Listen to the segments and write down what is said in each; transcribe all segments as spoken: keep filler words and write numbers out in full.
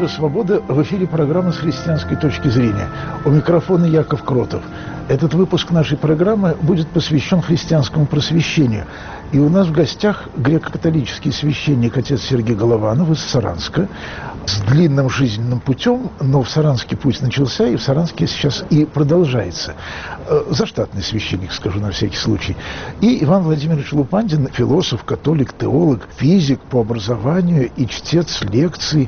Радио «Свобода», в эфире программа «С христианской точки зрения». У микрофона Яков Кротов. Этот выпуск нашей программы будет посвящен христианскому просвещению. И у нас в гостях греко-католический священник отец Сергей Голованов из Саранска с длинным жизненным путем, но в Саранске путь начался, и в Саранске сейчас и продолжается. Заштатный священник, скажу на всякий случай. И Иван Владимирович Лупандин, философ, католик, теолог, физик по образованию и чтец лекций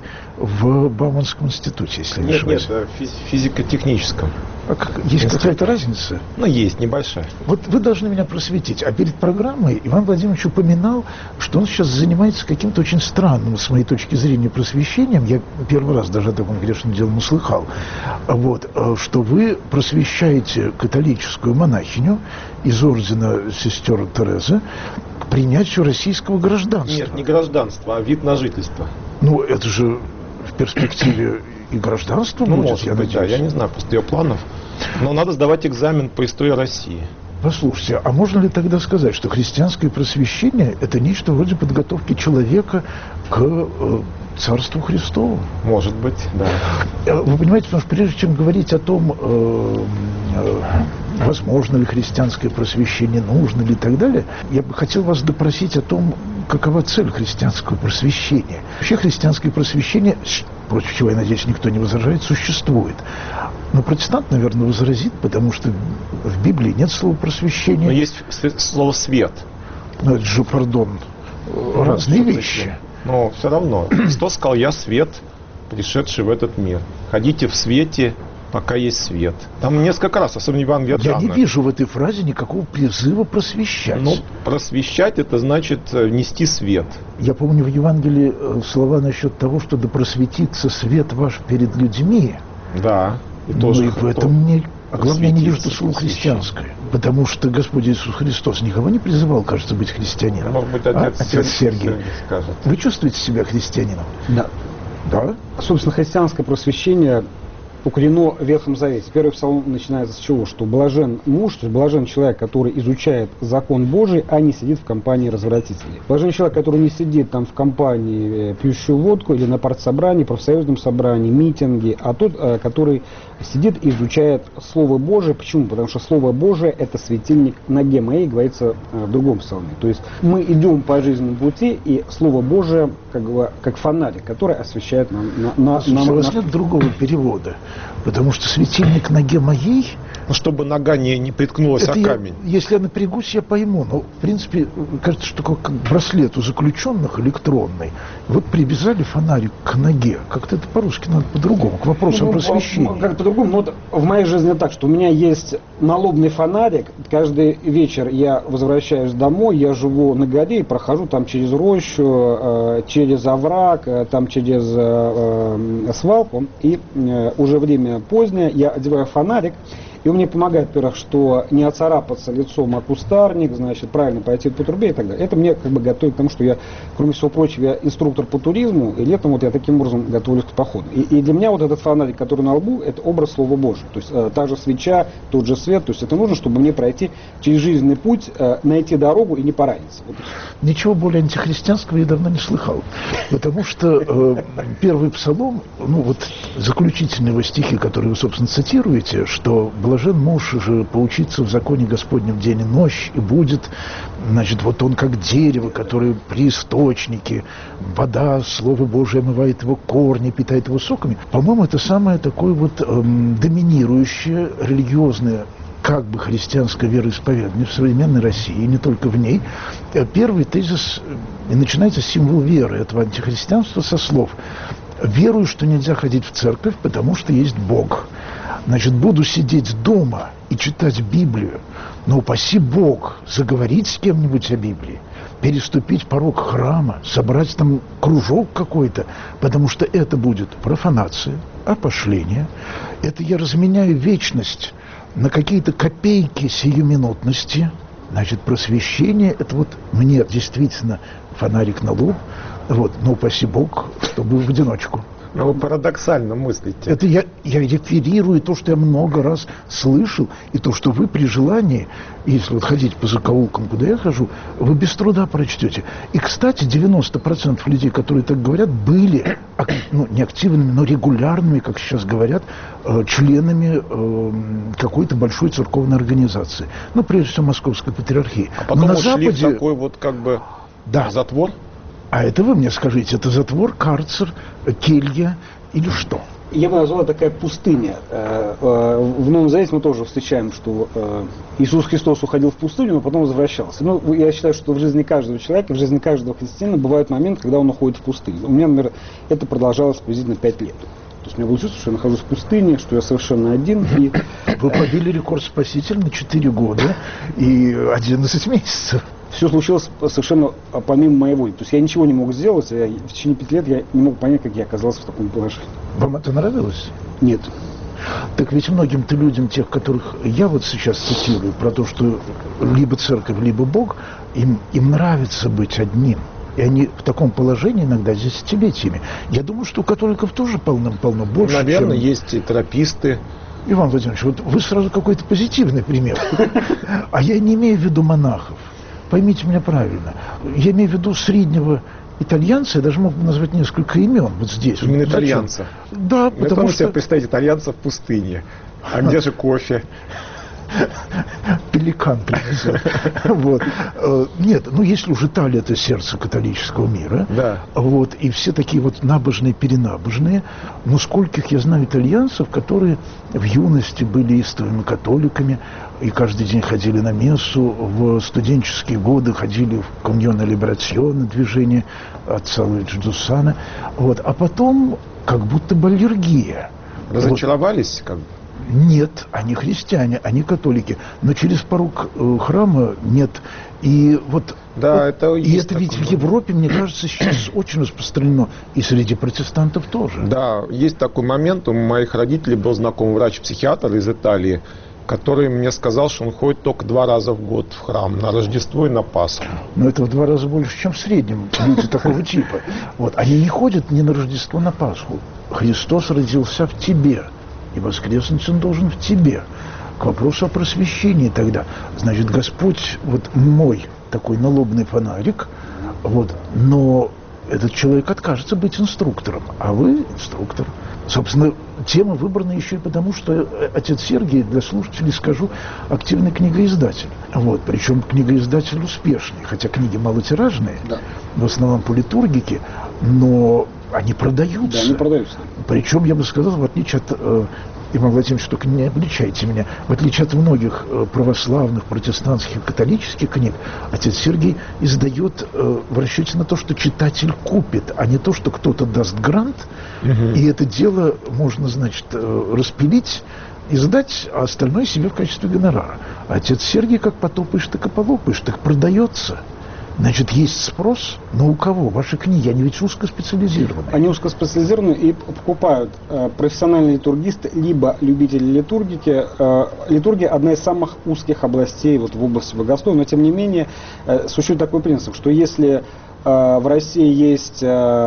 в Бауманском институте, если не ошибаюсь. Нет, нет, в физико-техническом. А как, есть какая-то разница? Ну, есть, небольшая. Вот вы должны меня просветить. А перед программой Иван Владимирович упоминал, что он сейчас занимается каким-то очень странным, с моей точки зрения, просвещением. Я первый раз даже о таком грешном деле услыхал. Вот, что вы просвещаете католическую монахиню из ордена сестер Терезы к принятию российского гражданства. Нет, не гражданство, а вид на жительство. Ну, это же в перспективе и гражданство ну, будет, может я быть, надеюсь. Да, я не знаю просто ее планов. Но надо сдавать экзамен по истории России. Послушайте, а можно ли тогда сказать, что христианское просвещение – это нечто вроде подготовки человека к э, Царству Христову? Может быть, да. Вы понимаете, потому что прежде чем говорить о том, э, э, возможно ли христианское просвещение, нужно ли и так далее, я бы хотел вас допросить о том, какова цель христианского просвещения. Вообще христианское просвещение, против чего, я надеюсь, никто не возражает, существует. Но протестант, наверное, возразит, потому что в Библии нет слова просвещения. Но есть слово «свет». Но это же, пардон, ну, разные вещи. Но все равно. Христос сказал: «Я свет, пришедший в этот мир. Ходите в свете, пока есть свет». Там несколько раз, особенно Иван Иоанна. Я не вижу в этой фразе никакого призыва просвещать. Ну, просвещать — это значит нести свет. Я помню в Евангелии слова насчет того, что да просветится свет ваш перед людьми. Да. И ну тоже и в этом мне... А главное, я не вижу слово христианское. Потому что Господь Иисус Христос никого не призывал, кажется, быть христианином. Может быть, отец, а? Отец Сергей. Сергей скажет. Вы чувствуете себя христианином? Да. Да? Собственно, христианское просвещение укорено в Ветхом Завете. Первый псалом начинается с чего? Что блажен муж, то есть блажен человек, который изучает закон Божий, а не сидит в компании развратителей. Блажен человек, который не сидит там в компании, пьющую водку, или на партсобрании, профсоюзном собрании, митинге, а тот, который сидит и изучает Слово Божие. Почему? Потому что Слово Божие – это светильник ноге моей, говорится в другом псалме. То есть мы идем по жизненному пути, и Слово Божие как бы как фонарик, который освещает нам. На, на, на, у вас нет другого перевода? Потому что светильник ноге моей... Ну, чтобы нога не, не приткнулась о камень. Я, если я напрягусь, я пойму. Но, в принципе, кажется, что как браслет у заключенных электронный. Вот привязали фонарик к ноге. Как-то это по-русски надо по-другому, к вопросам ну, просвещения. Как по-другому. Но вот в моей жизни так, что у меня есть налобный фонарик. Каждый вечер я возвращаюсь домой, я живу на горе и прохожу там через рощу, через овраг, там через свалку. И уже время позднее, я одеваю фонарик. И он мне помогает, во-первых, что не оцарапаться лицом о кустарник, значит, правильно пойти по трубе и так далее. Это мне как бы готовит к тому, что я, кроме всего прочего, я инструктор по туризму, и летом вот я таким образом готовлюсь к походу. И, и для меня вот этот фонарик, который на лбу, это образ Слова Божия. То есть э, та же свеча, тот же свет. То есть это нужно, чтобы мне пройти через жизненный путь, э, найти дорогу и не пораниться. Вот. Ничего более антихристианского я давно не слыхал. Потому что э, первый псалом, ну вот заключительные его стихи, которые вы, собственно, цитируете, что блажен муж же поучиться в законе Господнем день и ночь, и будет, значит, вот он как дерево, которое при источнике, вода, Слово Божие омывает его корни, питает его соками. По-моему, это самое такое вот эм, доминирующее религиозное, как бы христианское вероисповедание в современной России, и не только в ней. Первый тезис, и начинается с символа веры этого антихристианства со слов: «Верую, что нельзя ходить в церковь, потому что есть Бог. Значит, буду сидеть дома и читать Библию, но упаси Бог заговорить с кем-нибудь о Библии, переступить порог храма, собрать там кружок какой-то, потому что это будет профанация, опошление. Это я разменяю вечность на какие-то копейки сиюминутности». Значит, просвещение – это вот мне действительно фонарик на лоб, вот, но упаси Бог, чтобы в одиночку. Но вы парадоксально мыслите. Это я, я реферирую то, что я много раз слышал, и то, что вы при желании, если вот ходить по закоулкам, куда я хожу, вы без труда прочтете. И, кстати, девяносто процентов людей, которые так говорят, были, ну, не активными, но регулярными, как сейчас говорят, членами какой-то большой церковной организации. Ну, прежде всего, Московской патриархии. А потом но на ушли Западе... в такой вот как бы да. затвор? А это вы мне скажите, это затвор, карцер, келья или что? Я бы назвал такая пустыня. В Новом Завете мы тоже встречаем, что Иисус Христос уходил в пустыню, но потом возвращался. Ну, я считаю, что в жизни каждого человека, в жизни каждого христианина бывают моменты, когда он уходит в пустыню. У меня, например, это продолжалось приблизительно пять лет. То есть у меня было чувство, что я нахожусь в пустыне, что я совершенно один. И... Вы побили рекорд Спасителя на четыре года и одиннадцать месяцев. Все случилось совершенно помимо моей воли. То есть я ничего не мог сделать, а в течение пяти лет я не мог понять, как я оказался в таком положении. Вам это нравилось? Нет. Так ведь многим-то людям, тех, которых я вот сейчас цитирую, про то, что либо церковь, либо Бог, им, им нравится быть одним. И они в таком положении иногда десятилетиями. Я думаю, что у католиков тоже полно-полно больше. Наверное, чем... есть и тераписты. Иван Владимирович, вот вы сразу какой-то позитивный пример. А я не имею в виду монахов. Поймите меня правильно. Я имею в виду среднего итальянца, я даже мог бы назвать несколько имен вот здесь. Именно вот, итальянца? Да, потому потому что... себе представить итальянца в пустыне. А где же кофе? Пеликан принесет. Вот. Нет, ну если уж Италия — это сердце католического мира, да. Вот, и все такие вот набожные, перенабожные, но скольких я знаю итальянцев, которые в юности были истовыми католиками и каждый день ходили на мессу, в студенческие годы ходили в Комьоне Либерационе, движение отца Луиджи Дуссана, вот, а потом как будто бы аллергия. Разочаровались, как бы? Нет, они христиане, они католики, но через порог э, храма нет. И вот, да, вот это, и есть это ведь такое. В Европе, мне кажется, сейчас очень распространено, и среди протестантов тоже. Да, есть такой момент, у моих родителей был знакомый врач-психиатр из Италии, который мне сказал, что он ходит только два раза в год в храм, на Рождество и на Пасху. Но это в два раза больше, чем в среднем люди такого типа. Вот, они не ходят ни на Рождество, ни на Пасху. Христос родился в тебе. И воскреснуть он должен в тебе. К вопросу о просвещении тогда. Значит, Господь, вот мой такой налобный фонарик, вот, но этот человек откажется быть инструктором, а вы инструктор. Собственно, тема выбрана еще и потому, что отец Сергий, для слушателей скажу, активный книгоиздатель. Вот, причем книгоиздатель успешный, хотя книги малотиражные, да. В основном по литургике, но они продаются. Да, они продаются. Причем, я бы сказал, в отличие от... Э, Иван Владимирович, только не обличайте меня. В отличие от многих э, православных, протестантских, католических книг, отец Сергий издает э, в расчете на то, что читатель купит, а не то, что кто-то даст грант, угу. И это дело можно, значит, э, распилить, издать, а остальное себе в качестве гонорара. А отец Сергий как потопаешь, так и полопаешь, так продается. Значит, есть спрос, но у кого? Ваши книги, они ведь узкоспециализированные. Они узкоспециализированы и покупают э, профессиональные литургисты, либо любители литургики. Э, литургия одна из самых узких областей вот, в области богословия, но тем не менее э, существует такой принцип, что если э, в России есть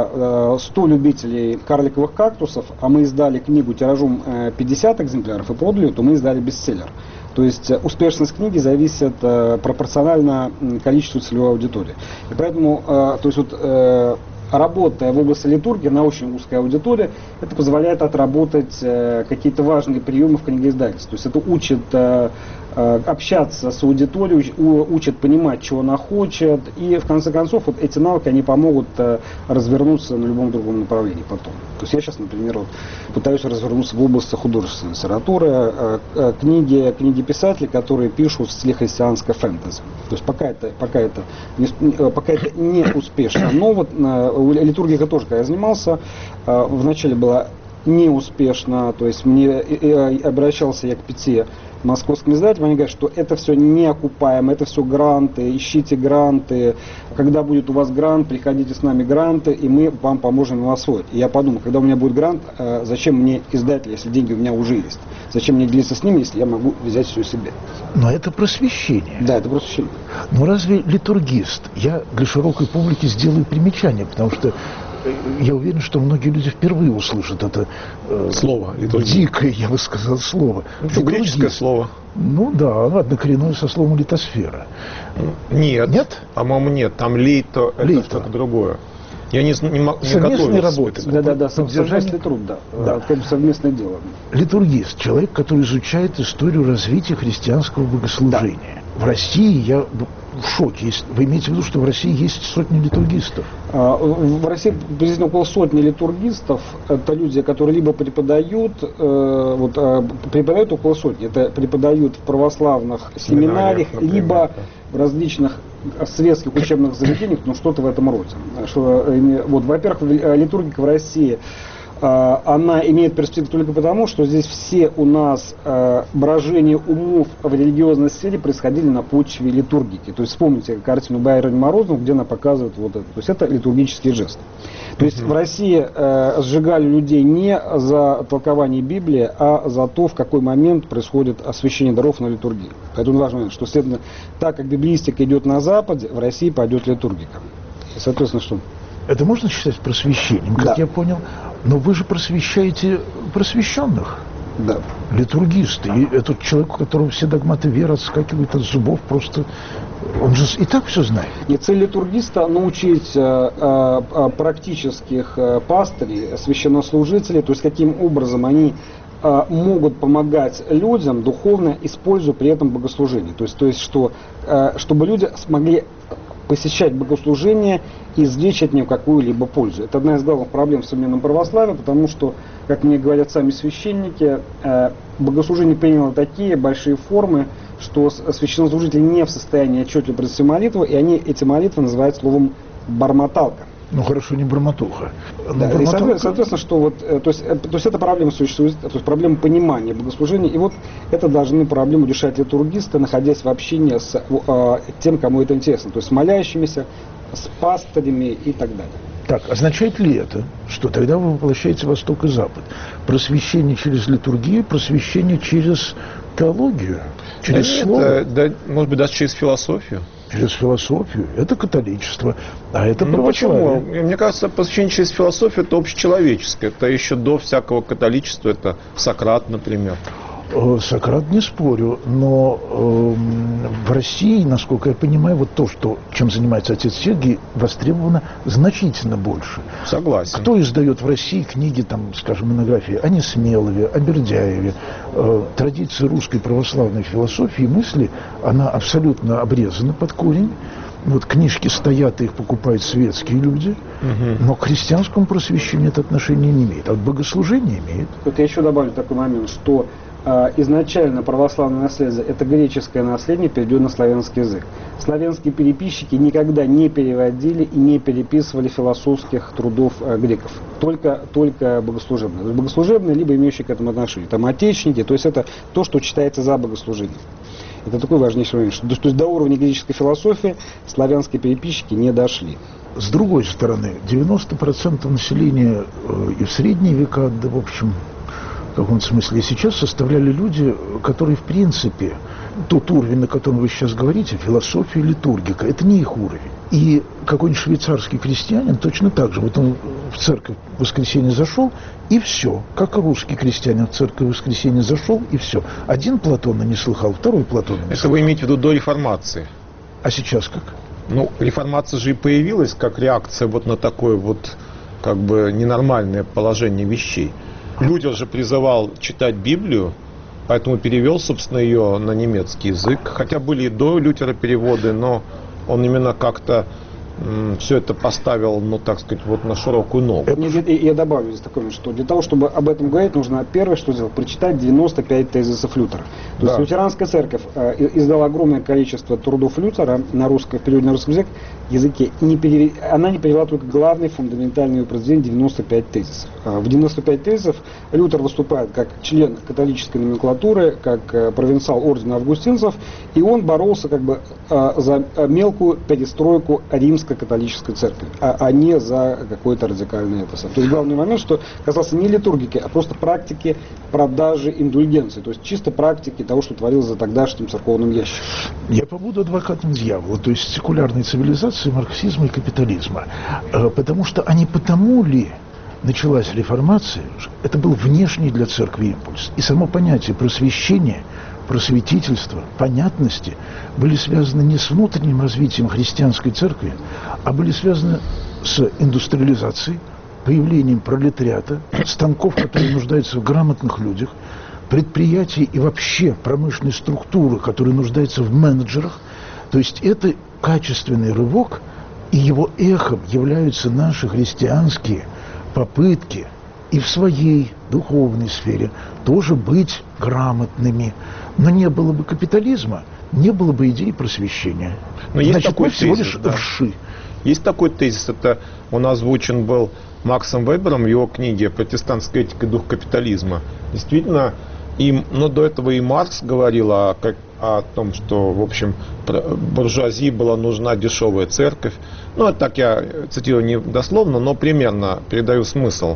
э, сто любителей карликовых кактусов, а мы издали книгу тиражом э, пятьдесят экземпляров и продали, то мы издали бестселлер. То есть успешность книги зависит э, пропорционально количеству целевой аудитории. И поэтому, э, то есть вот, э, работая в области литургии на очень узкой аудитории, это позволяет отработать э, какие-то важные приемы в книгоиздательстве. То есть это учит э, э, общаться с аудиторией, у, учит понимать, чего она хочет. И в конце концов вот эти навыки, они помогут э, развернуться на любом другом направлении потом. То есть я сейчас, например, вот, пытаюсь развернуться в области художественной литературы, э, э, книги, книги писателей, которые пишут в стиле христианской фэнтези. То есть пока это, пока это, не, пока это не успешно. Но вот э, литургия тоже, когда я занимался, э, вначале была неуспешно, то есть мне э, э, обращался я к пяти московским издателям, они говорят, что это все неокупаемо, это все гранты, ищите гранты, когда будет у вас грант, приходите с нами гранты, и мы вам поможем его освоить. И я подумал, когда у меня будет грант, э, зачем мне издатель, если деньги у меня уже есть? Зачем мне делиться с ними, если я могу взять все себе? Но это просвещение. Да, это просвещение. Но разве литургист? Я для широкой публики сделаю примечание, потому что я уверен, что многие люди впервые услышат это э, слово, дикое, я бы сказал, слово. Это греческое слово. Ну да, оно однокоренное со словом литосфера. Нет. Нет? По-моему, нет. Там лейто, лейто. Это что-то другое. Я не, не, не совместные работы. Да-да-да, совместный труд, да. да. Как совместное дело. Литургист, человек, который изучает историю развития христианского богослужения. Да. В России я в шоке. Вы имеете в виду, что в России есть сотни литургистов? В России приблизительно около сотни литургистов. Это люди, которые либо преподают, вот, преподают около сотни. Это преподают в православных семинариях, семинариях либо в различных светских учебных заведениях, ну что-то в этом роде. Что, вот, во-первых, литургика в России, она имеет перспективу только потому, что здесь все у нас брожения умов в религиозной сфере происходили на почве литургики. То есть вспомните картину Байрона Морозова, где она показывает вот это. То есть это литургический жест. То есть в России э, сжигали людей не за толкование Библии, а за то, в какой момент происходит освящение даров на литургии. Поэтому важно, что, следовательно, так как библистика идет на Западе, в России пойдет литургика. И, соответственно, что? Это можно считать просвещением, как да. я понял? Но вы же просвещаете просвещенных. Да. Литургисты. И этот человек, у которого все догматы веры отскакивают от зубов, просто... Он же и так все знает. И цель литургиста научить э, э, практических э, пастырей, священнослужителей, то есть каким образом они э, могут помогать людям духовно, используя при этом богослужение. То есть, то есть что, э, чтобы люди смогли посещать богослужение и извлечь от него какую-либо пользу. Это одна из главных проблем в современном православии, потому что, как мне говорят сами священники, э, богослужение приняло такие большие формы, что священнослужители не в состоянии отчетливо произнести молитву, и они эти молитвы называют словом «бормоталка». Ну хорошо, не бормотуха. Да, бормоталка... И соответственно, соответственно, что вот, то есть, то есть это проблема существует, то есть проблема понимания богослужения, и вот это должны проблему решать литургисты, находясь в общении с э, тем, кому это интересно, то есть с молящимися, с пастырями и так далее. Так, означает ли это, что тогда вы воплощаете Восток и Запад? Просвещение через литургию, просвещение через теологию, через да слово? Нет, да, может быть, даже через философию. Через философию. Это католичество, а это ну, православие. Почему? Мне кажется, просвещение через философию – это общечеловеческое. Это еще до всякого католичества. Это Сократ, например. Сократ, не спорю, но э, в России, насколько я понимаю, вот то, что, чем занимается отец Сергий, востребовано значительно больше. Согласен. Кто издает в России книги, там, скажем, монографии о Несмелове, о Бердяеве? Э, традиция русской православной философии и мысли, она абсолютно обрезана под корень. Вот книжки стоят, и их покупают светские люди, угу. но к христианскому просвещению это отношение не имеет, а вот богослужение имеет. Вот я еще добавлю такой момент, что э, изначально православное наследие – это греческое наследие, перейдет на славянский язык. Славянские переписчики никогда не переводили и не переписывали философских трудов э, греков, только, только богослужебные. То есть богослужебные, либо имеющие к этому отношение. Там отечники, то есть это то, что читается за богослужением. Это такой важнейший момент, что, то есть до уровня греческой философии славянские переписчики не дошли. С другой стороны, девяносто процентов населения э, и в средние века, да в общем, в каком-то смысле и сейчас составляли люди, которые в принципе, тот уровень, на котором вы сейчас говорите, философия, литургика, это не их уровень. И какой-нибудь швейцарский крестьянин точно так же. Вот он в церковь в воскресенье зашел, и все. Как русский крестьянин в церковь в воскресенье зашел, и все. Один Платона не слыхал, второй Платона не Это слыхал. вы имеете в виду до реформации? А сейчас как? Ну, реформация же и появилась как реакция вот на такое вот как бы ненормальное положение вещей. Лютер же призывал читать Библию, поэтому перевел, собственно, ее на немецкий язык. Хотя были и до Лютера переводы, но он именно как-то м, все это поставил, ну, так сказать, вот на широкую ногу. Нет, я добавлю здесь такое, что для того, чтобы об этом говорить, нужно первое, что сделать, прочитать девяносто пять тезисов Лютера. То да. есть лютеранская церковь э, издала огромное количество трудов Лютера на русском, в переводе на русский язык, языке. Не перев... Она не перевела только главный фундаментальный произведение девяносто пять тезисов. В девяносто пять тезисов Лютер выступает как член католической номенклатуры, как э, провинциал ордена августинцев, и он боролся как бы э, за мелкую перестройку римской католической церкви, а, а не за какое-то радикальное это. То есть главный момент, что касался не литургики, а просто практики продажи индульгенции, то есть чисто практики того, что творилось за тогдашним церковным ящиком. Я побуду адвокатом дьявола, то есть секулярной цивилизации, марксизма и капитализма. Потому что, а не потому ли началась реформация, это был внешний для церкви импульс. И само понятие просвещения, просветительства, понятности были связаны не с внутренним развитием христианской церкви, а были связаны с индустриализацией, появлением пролетариата, станков, которые нуждаются в грамотных людях, предприятий и вообще промышленной структуры, которые нуждаются в менеджерах. То есть это качественный рывок, и его эхом являются наши христианские попытки и в своей духовной сфере тоже быть грамотными. Но не было бы капитализма, не было бы идеи просвещения. Но есть Значит, такой мы всего тезис, лишь да. вши. Есть такой тезис, это он озвучен был Максом Вебером в его книге «Протестантская этика и дух капитализма». Действительно, и, но до этого и Маркс говорил о, как, о том, что, в общем, буржуазии была нужна дешевая церковь. Ну, это так я цитирую не дословно, но примерно передаю смысл.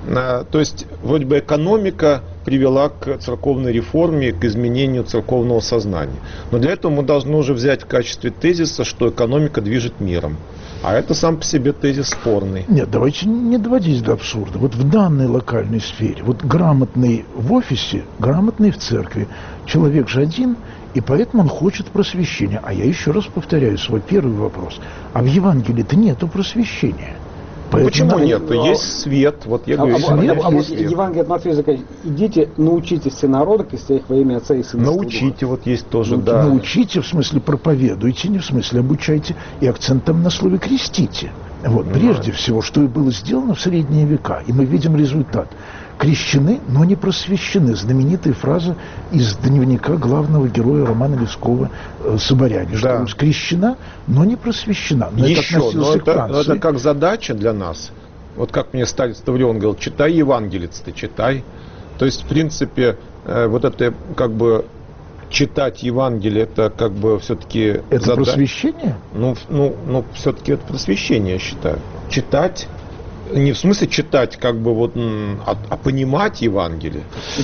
То есть, вроде бы экономика привела к церковной реформе, к изменению церковного сознания. Но для этого мы должны уже взять в качестве тезиса, что экономика движет миром. А это сам по себе тезис спорный. Нет, давайте не доводить до абсурда. Вот в данной локальной сфере, вот грамотный в офисе, грамотный в церкви, человек же один, и поэтому он хочет просвещения. А я еще раз повторяю свой первый вопрос. А в Евангелии-то нету просвещения. Поэтому почему надо... нет? Есть свет. Вот я а, говорю, а, свет, а, а, свет. Евангелие от Матфея заканчивается. Идите, научите все народы, крестя их во имя Отца и Сына. Научите, вот есть тоже, ну, да. Научите, в смысле проповедуйте, не в смысле обучайте, и акцент там на слове крестите. Вот, Ну, прежде всего, что и было сделано в средние века, и мы видим результат. Крещены, но не просвещены. Знаменитая фраза из дневника главного героя романа Лескова э, «Соборяне», Да. что крещена, но не просвещена. Но Еще, это но к это, но это как задача для нас. Вот как мне Сталин Ставлион говорил, читай евангелец, ты читай. То есть, в принципе, э, вот это как бы читать Евангелие, это как бы все-таки... Это зада... просвещение? Ну, ну, ну все-таки это просвещение, я считаю. Читать, не в смысле читать, как бы вот, а, а понимать Евангелие.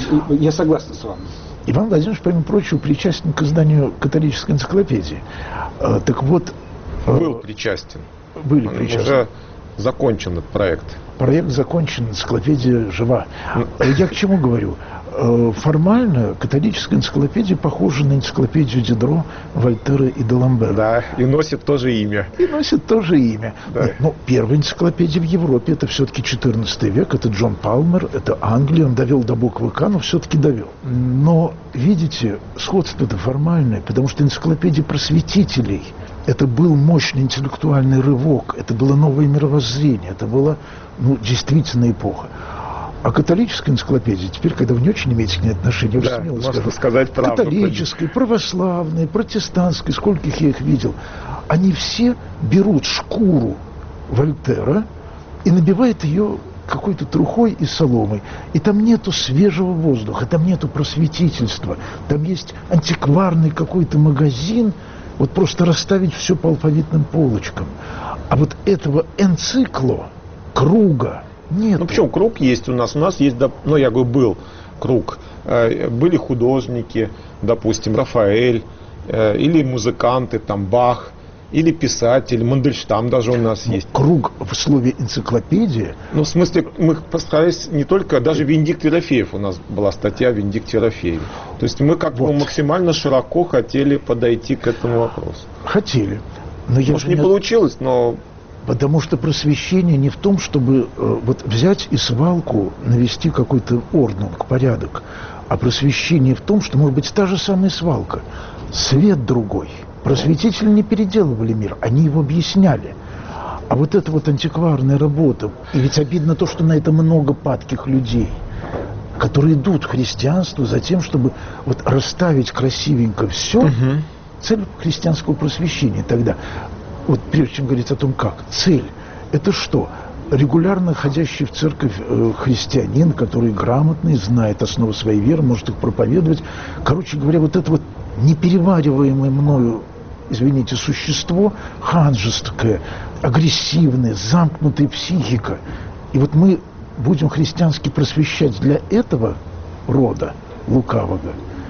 Я согласен с вами. Иван Владимирович, помимо прочего, причастен к изданию католической энциклопедии. Э, так вот... Э, Был причастен. Были Он причастны. уже закончен этот проект. Проект закончен, энциклопедия жива. Я к чему говорю? Формально католическая энциклопедия похожа на энциклопедию Дидро, Вольтера и Даламбера. Да, и носит тоже имя. И носит тоже имя. Да. Нет, ну, первая энциклопедия в Европе, это все-таки четырнадцатый век, это Джон Палмер, это Англия, он довел до буквы К, но все-таки довел. Но, видите, сходство-то формальное, потому что энциклопедия просветителей, это был мощный интеллектуальный рывок, это было новое мировоззрение, это была, ну, действительно эпоха. А католическая энциклопедия, теперь, когда вы не очень имеете к ней отношения, Да, я смело можно скажу, сказать правду. католической, православной, протестантской, скольких я их видел, они все берут шкуру Вольтера и набивают ее какой-то трухой и соломой. И там нету свежего воздуха, там нету просветительства, там есть антикварный какой-то магазин, вот просто расставить все по алфавитным полочкам. А вот этого энцикло, круга, нет. Ну почему круг есть у нас? У нас есть, ну я говорю, был круг. Были художники, допустим, Рафаэль, или музыканты, там Бах, или писатель, Мандельштам даже у нас ну, есть. Круг в слове энциклопедия. Ну, в смысле, мы постарались не только, даже Венедикт Ерофеев, у нас была статья Венедикт Ерофеев. То есть мы как вот. бы максимально широко хотели подойти к этому вопросу. Хотели. Но я Может, не не получилось, но... Потому что просвещение не в том, чтобы э, вот взять и свалку навести какой-то орднунг, порядок, а просвещение в том, что, может быть, та же самая свалка, свет другой. Просветители не переделывали мир, они его объясняли. А вот эта вот антикварная работа, и ведь обидно то, что на это много падких людей, которые идут в христианство за тем, чтобы вот расставить красивенько все, угу. Цель христианского просвещения тогда. Вот прежде чем говорить о том, как. Цель – это что? Регулярно ходящий в церковь э, христианин, который грамотный, знает основы своей веры, может их проповедовать. Короче говоря, вот это вот неперевариваемое мною, извините, существо, ханжеское, агрессивное, замкнутая психика. И вот мы будем христиански просвещать для этого рода лукавого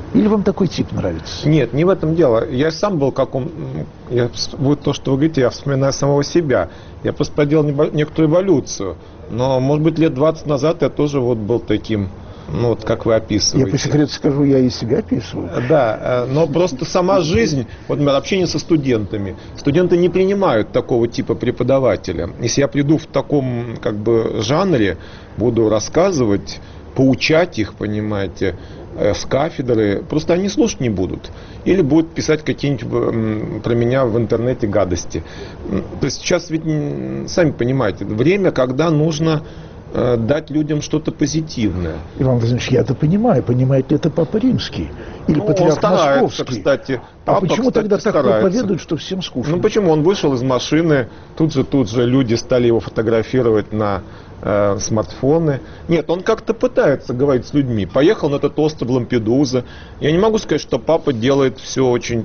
Или вам такой тип нравится? Нет, не в этом дело. Я сам был как он... Я, вот то, что вы говорите, я вспоминаю самого себя. Я просто проделал некоторую эволюцию. Но, может быть, лет двадцать назад я тоже вот был таким, ну, вот как вы описываете. Я по секрету скажу, я и себя описываю. Да, но просто сама жизнь, вот, например, общение со студентами. Студенты не принимают такого типа преподавателя. Если я приду в таком, как бы, жанре, буду рассказывать, поучать их, понимаете, с кафедры, просто они слушать не будут. Или будут писать какие-нибудь про меня в интернете гадости. То есть сейчас ведь, сами понимаете, время, когда нужно э, дать людям что-то позитивное. Иван Владимирович, я это понимаю. Понимает ли это Папа Римский? Или ну, патриарх он старается, Московский? Кстати. А Папа, почему кстати, тогда так старается. проповедуют, что всем скучно? Ну почему? Он вышел из машины, тут же, тут же люди стали его фотографировать на э, смартфоны. Нет, он как-то пытается говорить с людьми. Поехал на этот остров Лампедуза. Я не могу сказать, что папа делает все очень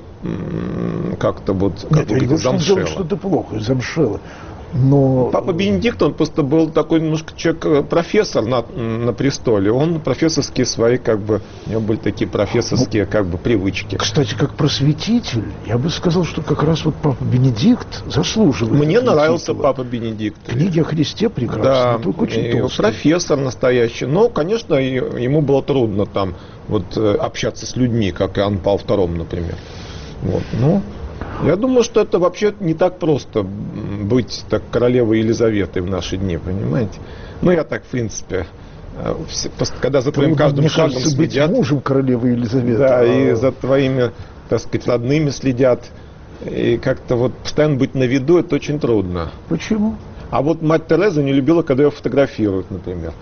м- как-то вот, как Нет, вы я не говорите, говорю, что он замшело. делает что-то плохо, замшело. Но... Папа Бенедикт, он просто был такой немножко человек, профессор на, на престоле. Он профессорские свои, как бы, у него были такие профессорские, как бы, привычки. Кстати, как просветитель, я бы сказал, что как раз вот Папа Бенедикт заслуживает. Мне нравился титула. Папа Бенедикт. Книги о Христе прекрасны, Да, только очень и толстые. профессор настоящий. Но, конечно, и- ему было трудно там вот э, общаться с людьми, как Иоанн Павел второй, например. Вот, ну, я думаю, что это вообще не так просто м, быть так королевой Елизаветой в наши дни, понимаете? Ну, я так, в принципе, э, все- просто когда за твоим Трудно, каждым мне шагом кажется, быть следят, мужем королевы Елизаветы. да, а- и за твоими, так сказать, родными следят, и как-то вот постоянно быть на виду, это очень трудно. Почему? А вот мать Тереза не любила, когда ее фотографируют, например.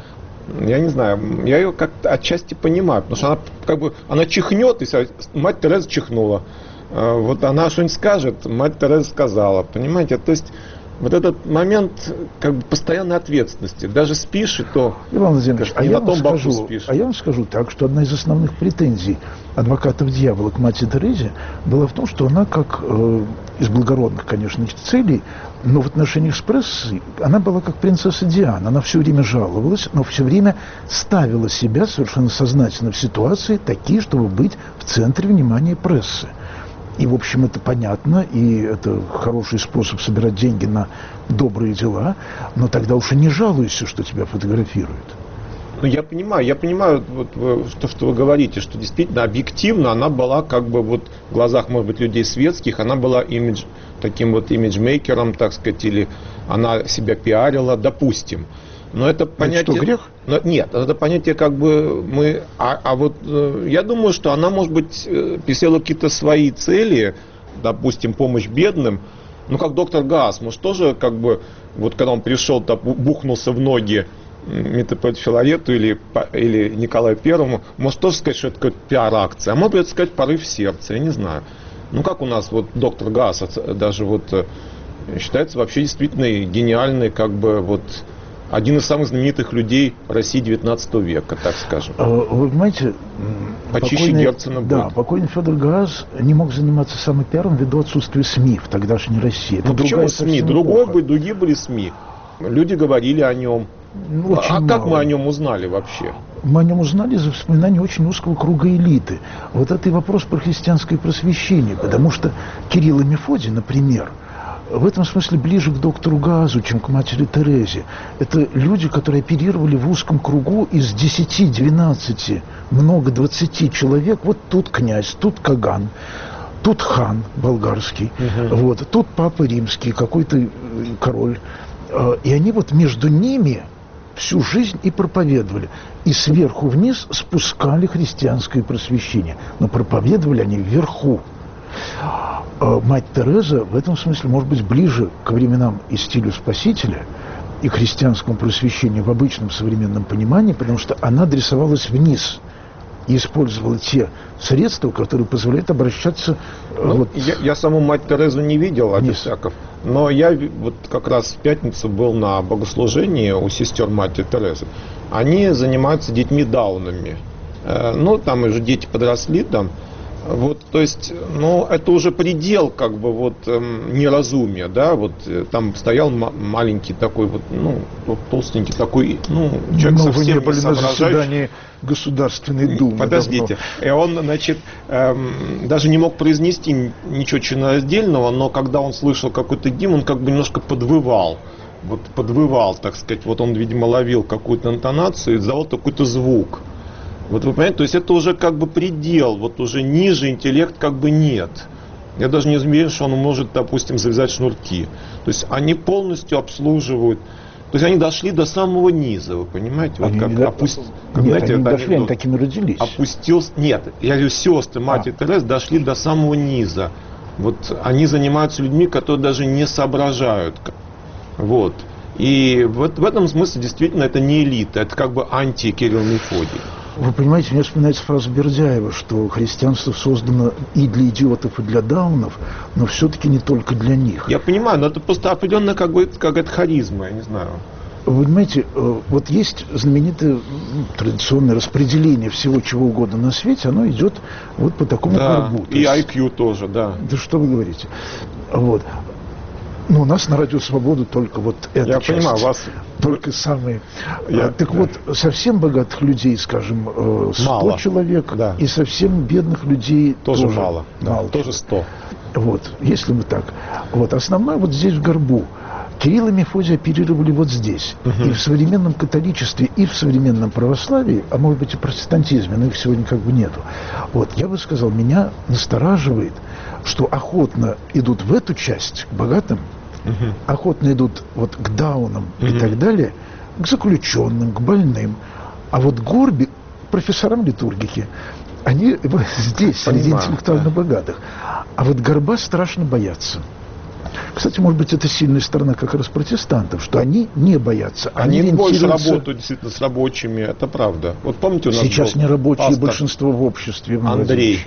Я не знаю, я ее как-то отчасти понимаю, потому что она как бы, она чихнет, и вся- мать Тереза чихнула. А Вот она что-нибудь скажет, мать Тереза сказала, понимаете? То есть вот этот момент как бы постоянной ответственности. Даже спишь, и то Иван Владимирович, как а не я, на вам том боку скажу, спишь. а я вам скажу так, что одна из основных претензий адвокатов дьявола к матери Терезе была в том, что она, как э, из благородных, конечно, целей, но в отношениях с прессой, она была как принцесса Диана. Она все время жаловалась, но все время ставила себя совершенно сознательно в ситуации такие, чтобы быть в центре внимания прессы. И, в общем, это понятно, и это хороший способ собирать деньги на добрые дела, но тогда уж и не жалуйся, что тебя фотографируют. Ну, я понимаю, я понимаю, вот, вы- то, что вы говорите, что действительно объективно она была как бы вот в глазах, может быть, людей светских, она была имидж, таким вот имиджмейкером, так сказать, или она себя пиарила, допустим. Но это понятие... что, грех? Но, нет, это понятие как бы мы... А, а вот э, я думаю, что она, может быть, э, преследовала какие-то свои цели, допустим, помощь бедным. Ну, как доктор Гаас, может, тоже как бы, вот когда он пришел, там, бухнулся в ноги митрополиту Филарету или, по- или Николаю Первому, может тоже сказать, что это какая-то пиар-акция, а может быть, сказать порыв сердца, я не знаю. Ну, как у нас вот доктор Гаас даже вот э, считается вообще действительно гениальный, как бы вот один из самых знаменитых людей России девятнадцатого века, так скажем. А, Вы понимаете, м, Почище покойный- Герцена да, будет. покойный Федор Гаас не мог заниматься самопиаром ввиду отсутствия СМИ в тогдашней России. Это Ну почему другая СМИ? совсем Другой эпоха. бы, другие были СМИ. Люди говорили о нем. Ну, очень А как мало. мы о нем узнали вообще? Мы о нем узнали из воспоминаний очень узкого круга элиты. Вот это и вопрос про христианское просвещение, потому что Кирилл и Мефодий, например, в этом смысле ближе к доктору Гаазу, чем к матери Терезе. Это люди, которые оперировали в узком кругу из десяти-двенадцати, много двадцати человек. Вот тут князь, тут Каган, тут хан болгарский, Мгм. вот, тут папа римский, какой-то э, король. Э, И они вот между ними всю жизнь и проповедовали. И сверху вниз спускали христианское просвещение. Но проповедовали они вверху. Э, Мать Тереза в этом смысле может быть ближе к временам и стилю Спасителя, и к христианскому просвещению в обычном современном понимании, потому что она адресовалась вниз и использовала те средства, которые позволяют обращаться э, Ну, вот, я, я саму мать Терезу не видел, Вниз. Всяков, но я ви- вот как раз в пятницу был на богослужении у сестер матери Терезы. Они занимаются детьми даунами. Э, ну, там уже дети подросли, там, Вот, то есть, ну, это уже предел, как бы, вот, эм, неразумия, да, вот, э, там стоял м- маленький такой, вот, ну, толстенький такой, ну, человек Но вы совсем не были на соображающий. заседании Государственной Думы. Подождите, и он, значит, эм, даже не мог произнести ничего членораздельного, но когда он слышал какой-то гимн, он как бы немножко подвывал. Вот подвывал, так сказать, вот он, видимо, ловил какую-то интонацию и издавал какой-то звук. Вот вы понимаете, то есть это уже как бы предел, вот уже ниже интеллект как бы нет. Я даже не уверен, что он может, допустим, завязать шнурки. То есть они полностью обслуживают. То есть они дошли до самого низа, вы понимаете? Вот Они как не до- опуст... Нет, знаете, они не это дошли, они анекдот. такими родились. Опустился. Нет, я говорю, сестры Матери А. Терезы дошли до самого низа. Вот они занимаются людьми, которые даже не соображают. Вот. И вот в этом смысле действительно это не элита, это как бы анти-Кирилл Мефодий. Вы понимаете, мне вспоминается фраза Бердяева, что христианство создано и для идиотов, и для даунов, но все-таки не только для них. Я понимаю, но это просто определенная как бы какая-то харизма, я не знаю. Вы понимаете, э, вот есть знаменитое ну, традиционное распределение всего чего угодно на свете, оно идет вот по такому Да, горбу. То и есть- ай кью тоже, да. Да что вы говорите? Вот. Но у нас на Радио Свободу только вот эта Я часть. понимаю, вас Только самые. Я- А, так да. вот, совсем богатых людей, скажем, э, сто Мало. человек, Да. и совсем бедных людей тоже, тоже, мало. Да, мало. тоже сто. Вот, если мы так. Вот, основное вот здесь в горбу. Кирилл и Мефодий оперировали вот здесь. Мгм. И в современном католичестве, и в современном православии, а может быть и протестантизме, но их сегодня как бы нету. Вот, я бы сказал, меня настораживает, что охотно идут в эту часть, к богатым, Мгм. охотно идут вот к даунам и Мгм. так далее, к заключенным, к больным. А вот горби, профессорам литургики, они вот здесь, среди Понимаю, интеллектуально да. богатых. А вот горба страшно боятся. Кстати, может быть, это сильная сторона как раз протестантов, что они не боятся. Они, больше ориентируются- работают действительно с рабочими, это правда. Вот помните, у нас Сейчас был не рабочие, пастор большинство в обществе. Владимир Андрей. Владимирович.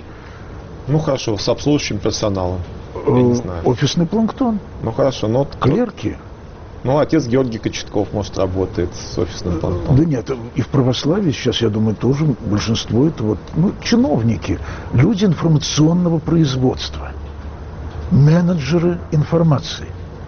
Ну хорошо, с обслуживающим персоналом. Я не Э, знаю. Офисный планктон, Ну хорошо, но клерки. ну отец Георгий Кочетков, может, работает с офисным планктоном. Да нет, и в православии сейчас, я думаю, тоже большинство это вот, ну, чиновники, люди информационного производства, менеджеры информации.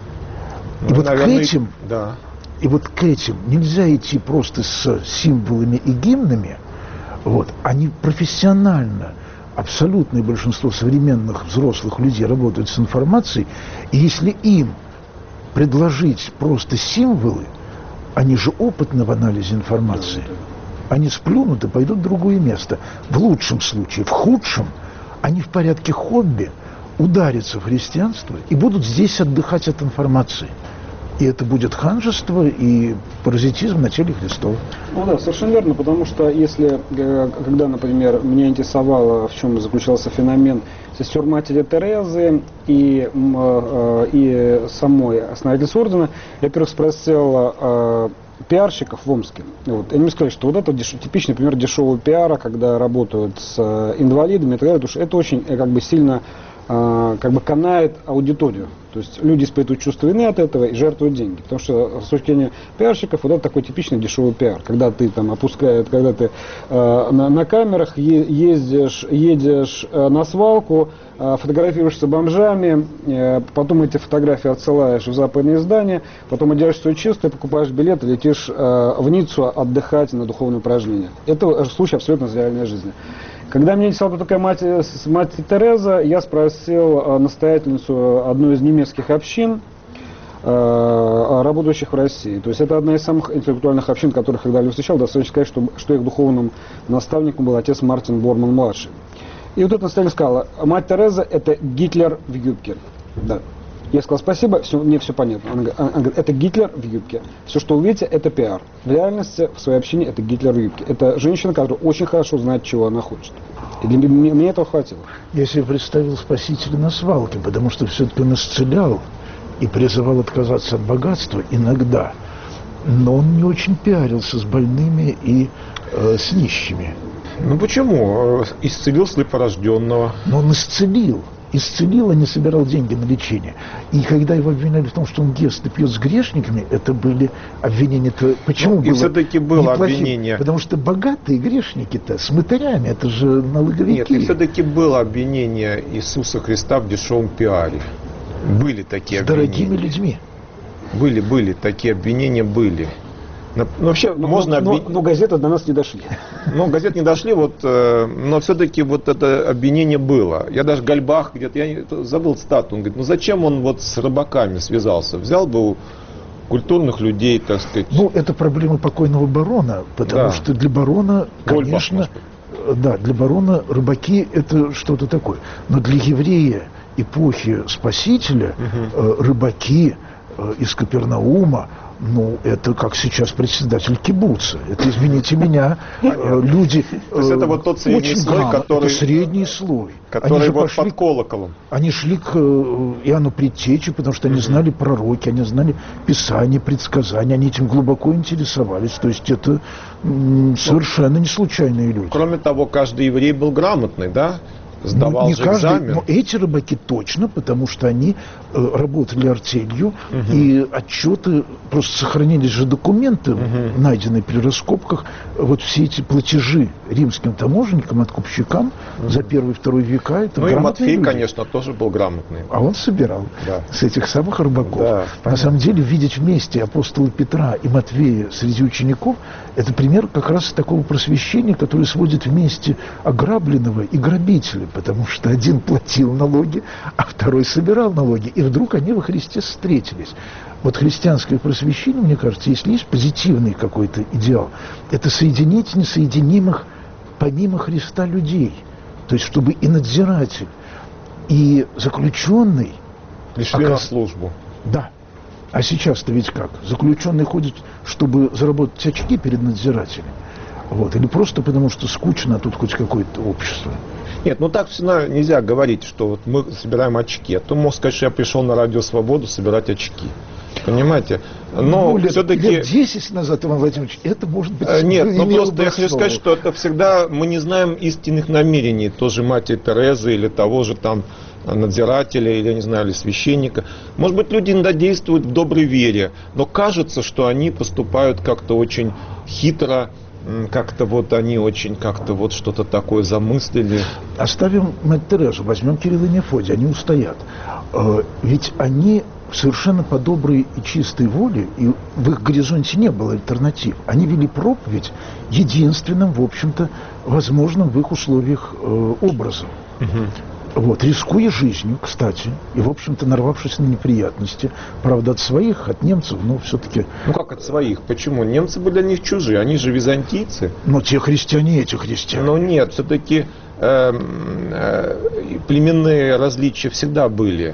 И Ну, вот наверное, к этим, да. и вот к этим нельзя идти просто с символами и гимнами, вот, они профессионально, абсолютное большинство современных взрослых людей работают с информацией, и если им предложить просто символы, они же опытны в анализе информации, они сплюнут и пойдут в другое место. В лучшем случае, в худшем, они в порядке хобби ударятся в христианство и будут здесь отдыхать от информации. И это будет ханжество и паразитизм на теле Христова. Ну да, совершенно верно, потому что если, э, когда, например, меня интересовало, в чем заключался феномен сестер Матери Терезы и, м, э, и самой основательницы ордена, я, во-первых, спросил э, пиарщиков в Омске. Вот. И они мне сказали, что вот это деш... типичный пример дешевого пиара, когда работают с э, инвалидами и так далее, потому что это очень э, как бы сильно э, как бы канает аудиторию. То есть люди испытывают чувство вины от этого и жертвуют деньги. Потому что с точки зрения пиарщиков вот это такой типичный дешевый пиар. Когда ты там опускаешь, когда ты э, на, на камерах е- ездишь, едешь э, на свалку, э, фотографируешься бомжами, э, потом эти фотографии отсылаешь в западные издания, потом одеваешь все чисто, покупаешь билет и летишь э, в Ниццу отдыхать на духовные упражнения. Это случай абсолютно из реальной жизни. Когда меня интересовала такая мать, мать Тереза, я спросил э, настоятельницу одной из немецких общин, э, работающих в России. То есть это одна из самых интеллектуальных общин, которых когда-либо встречал. Достаточно сказать, что, что их духовным наставником был отец Мартин Борман-младший. И вот эта настоятельница сказала, мать Тереза – это Гитлер в юбке. Да. Я сказал, спасибо, все, мне все понятно. Она, она говорит, это Гитлер в юбке. Все, что вы видите, это пиар. В реальности, в своей общине, это Гитлер в юбке. Это женщина, которая очень хорошо знает, чего она хочет. И для меня, мне этого хватило. Я себе представил Спасителя на свалке, потому что все-таки он исцелял и призывал отказаться от богатства иногда. Но он не очень пиарился с больными и э, с нищими. Ну почему? Исцелил слепорожденного. Но он исцелил. исцелил, а не собирал деньги на лечение. И когда его обвиняли в том, что он ест и пьет с грешниками, это были обвинения-то... Почему ну, было? И все-таки было неплохим? обвинение. Потому что богатые грешники-то с мытарями, это же налоговики. Нет, и все-таки было обвинение Иисуса Христа в дешевом пиаре. Были такие с обвинения. Дорогими людьми. Были, были, такие обвинения были. Ну, вообще, но, можно но, обвин... но, но газеты до нас не дошли. Ну, газет не дошли, вот, э, но все-таки вот это обвинение было. Я даже Гальбах где-то, я не, забыл цитату, он говорит, ну зачем он вот с рыбаками связался? Взял бы у культурных людей, так сказать. Ну, это проблема покойного барона, потому Да. что для барона, Гольбах, конечно, да, для барона рыбаки это что-то такое. Но для еврея эпохи Спасителя Угу. рыбаки из Капернаума, ну, это как сейчас председатель кибуца. Это, извините меня, люди... То есть это вот тот средний очень слой, грамотно. который... Это средний слой. Который Они же вот пошли... под колоколом. Они шли к Иоанну Предтече, потому что они знали пророки, они знали Писание, предсказания, они этим глубоко интересовались. То есть это м, совершенно не случайные люди. Кроме того, каждый еврей был грамотный, да? Сдавал Ну, не же каждый, экзамен. но эти рыбаки точно, потому что они э, работали артелью, Угу. и отчеты, просто сохранились же документы, Угу. найденные при раскопках, вот все эти платежи римским таможенникам, откупщикам угу. за первый и второй века, это Ну и грамотные Матфей, люди. конечно, тоже был грамотный. А он собирал Да. с этих самых рыбаков. Да. На самом деле, видеть вместе апостола Петра и Матфея среди учеников, это пример как раз такого просвещения, которое сводит вместе ограбленного и грабителя, потому что один платил налоги, а второй собирал налоги. И вдруг они во Христе встретились. Вот христианское просвещение, мне кажется, если есть позитивный какой-то идеал, это соединить несоединимых помимо Христа людей. То есть, чтобы и надзиратель, и заключенный... Пришли оказ... на службу. Да. А сейчас-то ведь как? Заключенный ходит, чтобы заработать очки перед надзирателем. Вот. Или просто потому, что скучно, а тут хоть какое-то общество. Нет, ну так всегда нельзя говорить, что вот мы собираем очки. А то мог сказать, что я пришел на Радио Свободу собирать очки. Понимаете? Но ну, лет, все-таки... лет десять назад, Иван Владимирович, это может быть... Нет, ну имело просто бы я хочу основу. сказать, что это всегда... Мы не знаем истинных намерений тоже матери Терезы или того же там надзирателя, или, я не знаю, или священника. Может быть, люди иногда действуют в доброй вере, но кажется, что они поступают как-то очень хитро, как-то вот они очень как-то вот что-то такое замыслили. Оставим мать Терезу, возьмем Кирилла и Мефодия, они устоят. Ведь они совершенно по доброй и чистой воле, и в их горизонте не было альтернатив. Они вели проповедь единственным, в общем-то, возможным в их условиях образом. Угу. Вот, рискуя жизнью, кстати, и, в общем-то, нарвавшись на неприятности. Правда, от своих, от немцев, но все-таки... Ну, как от своих? Почему? Немцы были для них чужие, они же византийцы. Но те христиане, эти христиане. Но нет, все-таки э, э, племенные различия всегда были.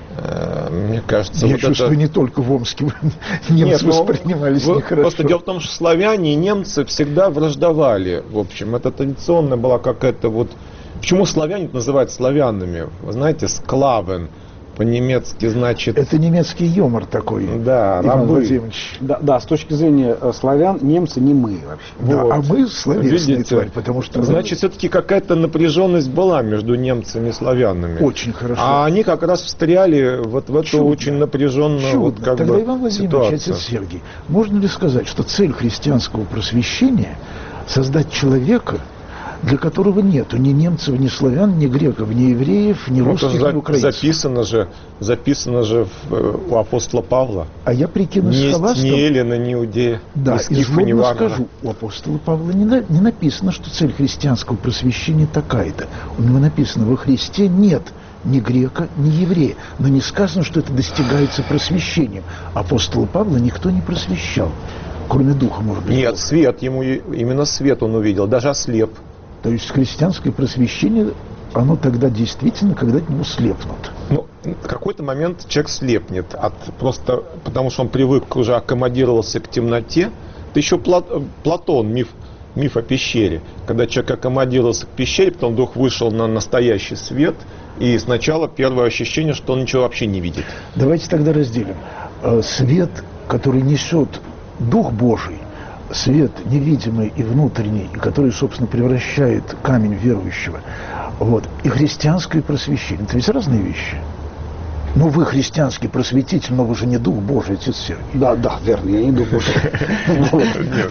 Э, мне кажется... Я вот чувствую, это... не только в Омске немцы Нет, воспринимались вы, нехорошо. Просто дело в том, что славяне и немцы всегда враждовали. В общем, это традиционно была какая-то вот... Почему славяне называют славянами? Вы знаете, склавен по-немецки значит... Это немецкий юмор такой, да, Иван рабы. Владимирович. Да, да, с точки зрения э, славян, немцы не мы вообще. Да, Вот. а мы словесные Видите? тварь, потому что... Значит, все-таки какая-то напряженность была между немцами и славянами. Очень хорошо. А они как раз встряли вот в эту Чудно. очень напряженную Чудно. вот как Тогда, бы Иван Владимирович, ситуацию. отец Сергий, можно ли сказать, что цель христианского просвещения — создать человека, для которого нету ни немцев, ни славян, ни греков, ни евреев, ни Ну, русских, это за- ни украинцев? записано же, записано же в, у апостола Павла. А я прикинусь Ни, схоластом. ни Эллина, ни Иудея, Да, ни и Скифа, ни злобно Варвара. скажу, у апостола Павла не, на- не написано, что цель христианского просвещения такая-то. У него написано: во Христе нет ни грека, ни еврея. Но не сказано, что это достигается просвещением. Апостола Павла никто не просвещал, кроме духа, может быть. Нет, свет ему, именно свет он увидел, даже ослеп. То есть христианское просвещение, оно тогда действительно, когда от него слепнут. Ну, в какой-то момент человек слепнет, от, просто потому что он привык, уже аккомодировался к темноте. Это еще Пла- Платон, миф, миф о пещере. Когда человек аккомодировался к пещере, потом вдруг вышел на настоящий свет, и сначала первое ощущение, что он ничего вообще не видит. Давайте тогда разделим. Э, Свет, который несет Дух Божий, свет невидимый и внутренний, который, собственно, превращает камень верующего, вот, и христианское просвещение. Это ведь разные вещи. Ну, вы христианский просветитель, но вы же не Дух Божий, отец Сергий. Да, да, верно, я не Дух Божий. Нет,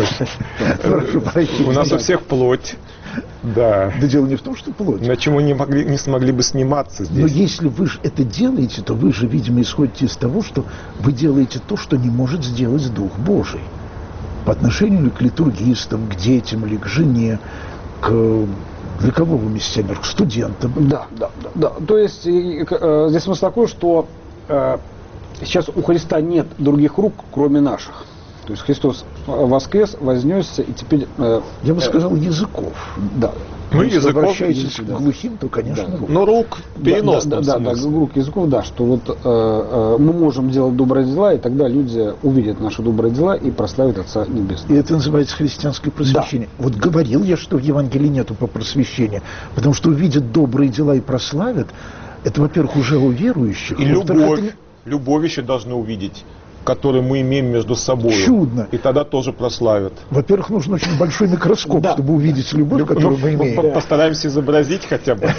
это точно. У нас у всех плоть. Да. Да дело не в том, что плоть. На чем мы не, могли, не смогли бы сниматься здесь. Но если вы же это делаете, то вы же, видимо, исходите из того, что вы делаете то, что не может сделать Дух Божий. По отношению к литургистам, к детям или к жене, к... Для кого вы миссионер? К студентам? Да, да, да. да. То есть э, здесь смысл такой, что э, сейчас у Христа нет других рук, кроме наших. То есть Христос воскрес, вознесся, и теперь... Э, Я бы сказал, языков. Да. Ну, если языков, обращаетесь к да. глухим, то, конечно, Да. рук. Но рук в переносном да, да, да, смысле. да, рук языков, да, что вот э, э, мы можем делать добрые дела, и тогда люди увидят наши добрые дела и прославят Отца Небесного. И это называется христианское просвещение. Да. Вот говорил я, что в Евангелии нету по просвещению, потому что увидят добрые дела и прославят, это, во-первых, уже у верующих. И любовь, это... любовь еще должны увидеть, которые мы имеем между собой. Чудно. И тогда тоже прославят. Во-первых, нужен очень большой микроскоп, да. чтобы увидеть любовь, которую ну, мы имеем. Мы постараемся изобразить хотя бы.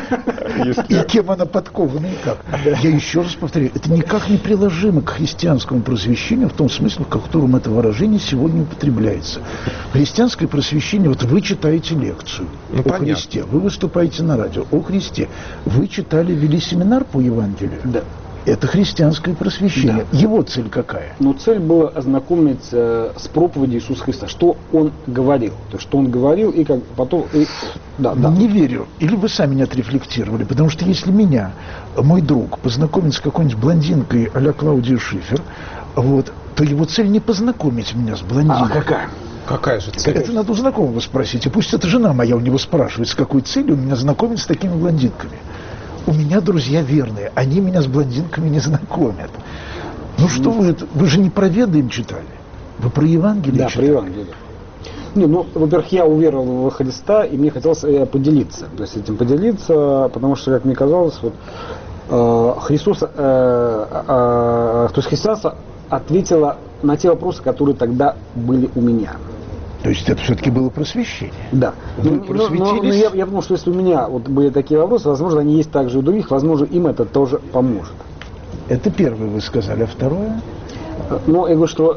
И кем она подкована, и как. Я еще раз повторяю, это никак не приложимо к христианскому просвещению в том смысле, в котором это выражение сегодня употребляется. Христианское просвещение, вот вы читаете лекцию ну, о понятно. Христе, вы выступаете на радио о Христе, вы читали, вели семинар по Евангелию. Да. Это христианское просвещение. Да. Его цель какая? Но цель была ознакомить э, с проповедью Иисуса Христа, что Он говорил. То есть, что Он говорил, и как потом... И, да, да. Не верю. Или вы сами не отрефлектировали. Потому что если меня, мой друг, познакомит с какой-нибудь блондинкой а-ля Клаудия Шифер, вот, то его цель не познакомить меня с блондинкой. А какая? Какая же цель? Это надо у знакомого спросить. И пусть эта жена моя у него спрашивает, с какой целью он меня знакомит с такими блондинками. У меня друзья верные, они меня с блондинками не знакомят. Ну что вы это, вы же не про Веды читали, вы про Евангелие да, читали. про Евангелие. Не, ну, во-первых, я уверовал во Христа, и мне хотелось э, поделиться, то есть этим поделиться, потому что, как мне казалось, вот, э, Христос, э, э, то есть христианство ответило на те вопросы, которые тогда были у меня. То есть это все-таки было просвещение? Да. Вы ну, просветились? Но, но, но я, я думаю, что если у меня вот были такие вопросы, возможно, они есть также и у других, возможно, им это тоже поможет. Это первое вы сказали, а второе? Ну, я говорю, что...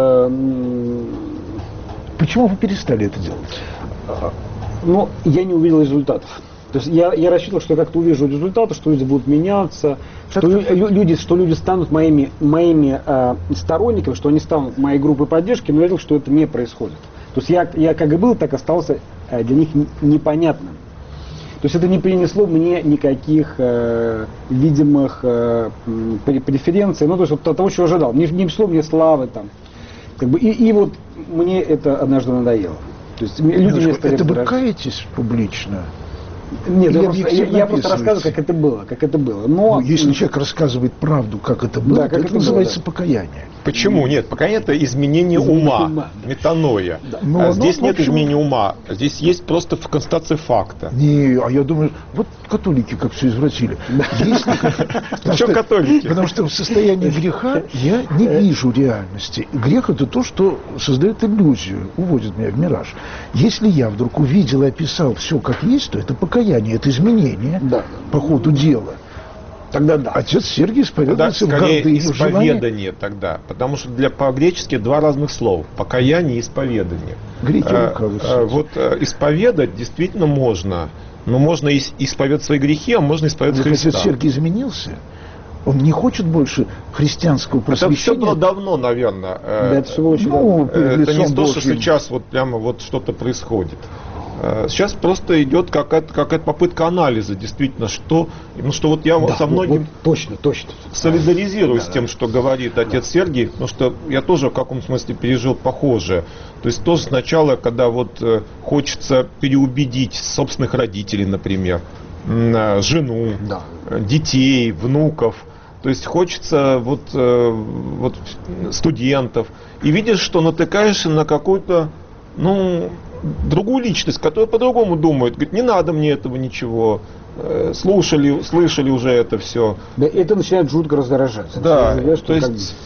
Э, Почему вы перестали это делать? Э, ну, я не увидел результатов. То есть я, я рассчитывал, что я как-то увижу результаты, что люди будут меняться, что, лю, люди, что люди станут моими, моими э, сторонниками, что они станут моей группой поддержки, но я видел, что это не происходит. То есть я, я как и был, так и остался для них непонятным. То есть это не принесло мне никаких э, видимых э, преференций, ну то есть вот того, чего ожидал. Не, не принесло мне славы там. Как бы, и, и вот мне это однажды надоело. То есть люди мне стали это вы раздражать. Каетесь публично? Нет, я, Или просто, я, я просто рассказываю, как это было, как это было. Но ну, если человек рассказывает правду, как это было, да, то как это, это называется было, да. покаяние. Почему? Нет, покаяние это изменение, изменение ума, ума да. метаноя. Да. Но, а но, здесь но, нет почему? изменения ума, здесь есть просто констатация факта. Не, а я думаю, вот католики как все извратили. Что католики? Потому что в состоянии греха я не вижу реальности. Грех это то, что создает иллюзию, уводит меня в мираж. Если я вдруг увидел и описал все как есть, то это покаяние, это изменение да. по ходу дела. Тогда да. Отец Сергий исповедуется в гордыне, в желании. Исповедание тогда, потому что для по-гречески два разных слова: покаяние и исповедание. Греки а, а, вот а, исповедать действительно можно, но можно и исповедать свои грехи, а можно исповедать Христа. Отец Сергий изменился? Он не хочет больше христианского просвещения? Это все было давно, наверное. Да, это все очень ну, это не то, что сейчас вот прямо вот что-то происходит. Сейчас просто идет какая-то, какая-то попытка анализа, действительно, что, ну, что вот я да, со многим вот, точно, точно. солидаризируюсь да, с тем, да. что говорит отец Сергий, потому что я тоже в каком смысле пережил похожее. То есть тоже сначала, когда вот э, хочется переубедить собственных родителей, например, э, жену, да. детей, внуков, то есть хочется вот, э, вот студентов, и видишь, что натыкаешься на какую-то, ну, другую личность, которая по-другому думает, говорит, не надо мне этого ничего, слушали, слышали уже это все. Да, это начинает жутко раздражать. Да, знаешь, то что есть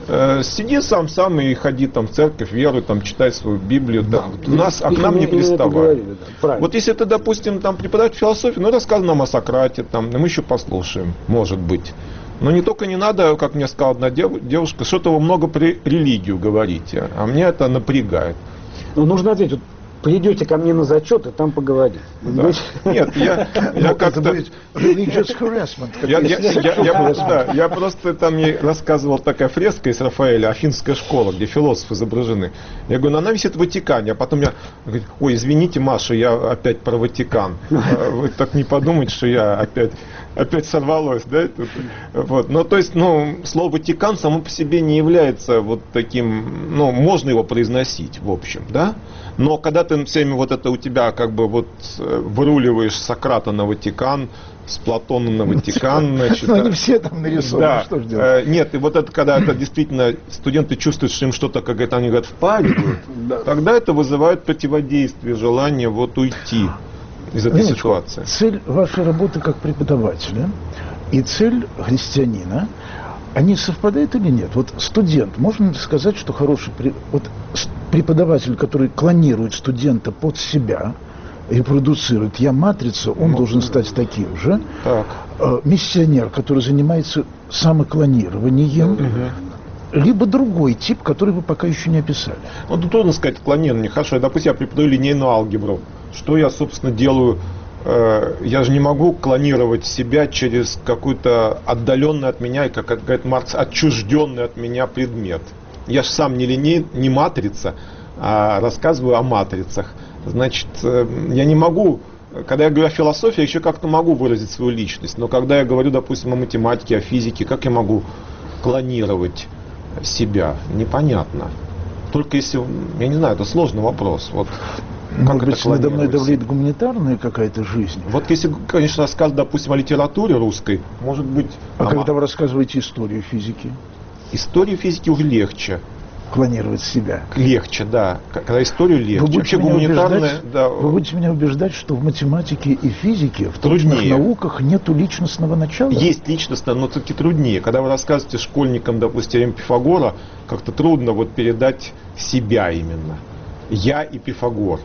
Э, сиди сам сам и ходи там в церковь, веруй, там, читай свою Библию. Да. У нас, а к нам не приставай. Да. Вот если ты, допустим, там преподаешь философию, ну рассказывай нам о Сократе, там, мы еще послушаем, может быть. Но не только не надо, как мне сказала одна девушка, что-то вы много про религию говорите, а мне это напрягает. Ну, нужно ответить. Придете ко мне на зачет и там поговорим. Да. Нет, я, я как-то... Religious harassment. Я, я, я, я, да, я просто там ей рассказывал такая фреска из Рафаэля, Афинская школа, где философы изображены. Я говорю, ну она висит в Ватикане, а потом я говорю, ой, извините, Маша, я опять про Ватикан. Вы так не подумайте, что я опять, опять сорвалось, да? Вот. Ну, то есть, ну, слово Ватикан само по себе не является вот таким, ну, можно его произносить, в общем, да? Но когда ты все время вот это у тебя как бы вот выруливаешь Сократа на Ватикан, с Платона на Ватикан, значит... Но они все там нарисованы, да, что ж делать? Нет, и вот это когда это действительно студенты чувствуют, что им что-то, как это они говорят, впаривают, тогда это вызывает противодействие, желание вот уйти из этой Леночка, ситуации. Цель вашей работы как преподавателя и цель христианина, они совпадают или нет? Вот студент, можно ли сказать, что хороший вот преподаватель, который клонирует студента под себя, репродуцирует, я матрица, он ну, должен стать таким же. Так. Миссионер, который занимается самоклонированием, угу. Либо другой тип, который вы пока еще не описали. Ну, тут трудно сказать клонирование. Хорошо, допустим, я преподаю линейную алгебру. Что я, собственно, делаю? Я же не могу клонировать себя через какой-то отдаленный от меня, как говорит Маркс, отчужденный от меня предмет. Я же сам не линей, не матрица, а рассказываю о матрицах. Значит, я не могу, когда я говорю о философии, я еще как-то могу выразить свою личность. Но когда я говорю, допустим, о математике, о физике, как я могу клонировать себя? Непонятно. Только если, я не знаю, это сложный вопрос. Вот. Может быть, надо мной давлеет гуманитарная какая-то жизнь? Вот если, конечно, рассказывать, допустим, о литературе русской, может быть... А, а когда вы рассказываете историю физики? Историю физики уже легче. Клонировать себя? Легче, да. Когда историю легче. Вы будете, вообще меня гуманитарная, убеждать, да. Вы будете меня убеждать, что в математике и физике, в труднее. Точных науках нету личностного начала? Есть личностное, но все-таки труднее. Когда вы рассказываете школьникам, допустим, теорему Пифагора, как-то трудно вот передать себя именно. Я и Пифагор.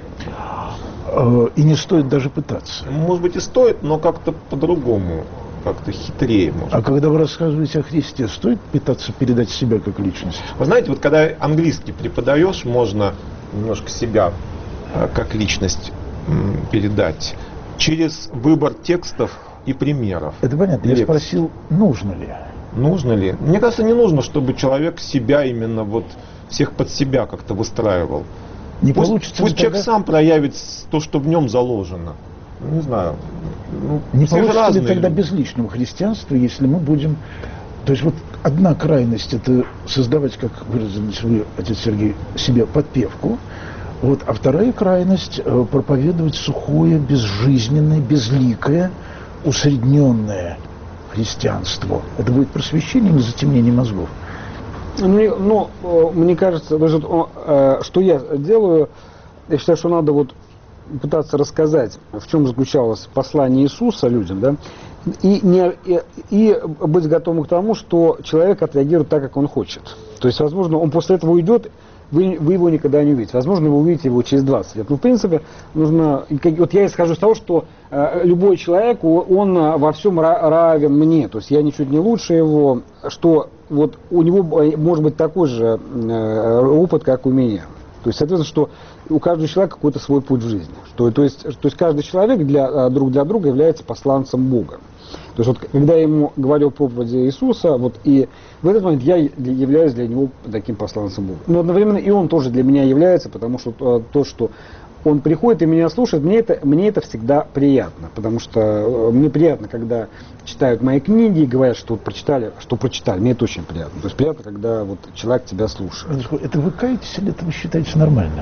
И не стоит даже пытаться. Может быть и стоит, но как-то по-другому, как-то хитрее. Может. А когда вы рассказываете о Христе, стоит пытаться передать себя как личность? Вы знаете, вот когда английский преподаешь, можно немножко себя как личность передать через выбор текстов и примеров. Это понятно. Я спросил, нужно ли? Нужно ли? Мне кажется, не нужно, чтобы человек себя именно вот всех под себя как-то выстраивал. Не пусть получится пусть тогда... человек сам проявит то, что в нем заложено. Не знаю. Ну, не получится ли тогда без личного христианства, если мы будем... То есть вот одна крайность — это создавать, как выразились вы, отец Сергей, себе подпевку, вот, а вторая крайность — проповедовать сухое, безжизненное, безликое, усредненное христианство. Это будет просвещение или затемнение мозгов? Мне, ну, мне кажется, даже, что я делаю, я считаю, что надо вот пытаться рассказать, в чем заключалось послание Иисуса людям, да, и, не, и, и быть готовым к тому, что человек отреагирует так, как он хочет. То есть, возможно, он после этого уйдет, вы, вы его никогда не увидите. Возможно, вы увидите его через двадцать лет. Но, в принципе, нужно... Вот я исхожу из того, что э, любой человек, он во всем равен мне. То есть, я ничуть не лучше его, что вот у него может быть такой же э, опыт, как у меня. То есть, соответственно, что у каждого человека какой-то свой путь в жизни. Что, то, есть, то есть, каждый человек для, друг для друга является посланцем Бога. То есть, вот, когда я ему говорил проповеди Иисуса, вот, и в этот момент я являюсь для него таким посланцем Бога. Но одновременно и он тоже для меня является, потому что то, то что он приходит и меня слушает, мне это, мне это всегда приятно. Потому что мне приятно, когда читают мои книги и говорят, что вот прочитали, что прочитали. Мне это очень приятно. То есть приятно, когда вот человек тебя слушает. Это вы каетесь или это вы считаете нормально?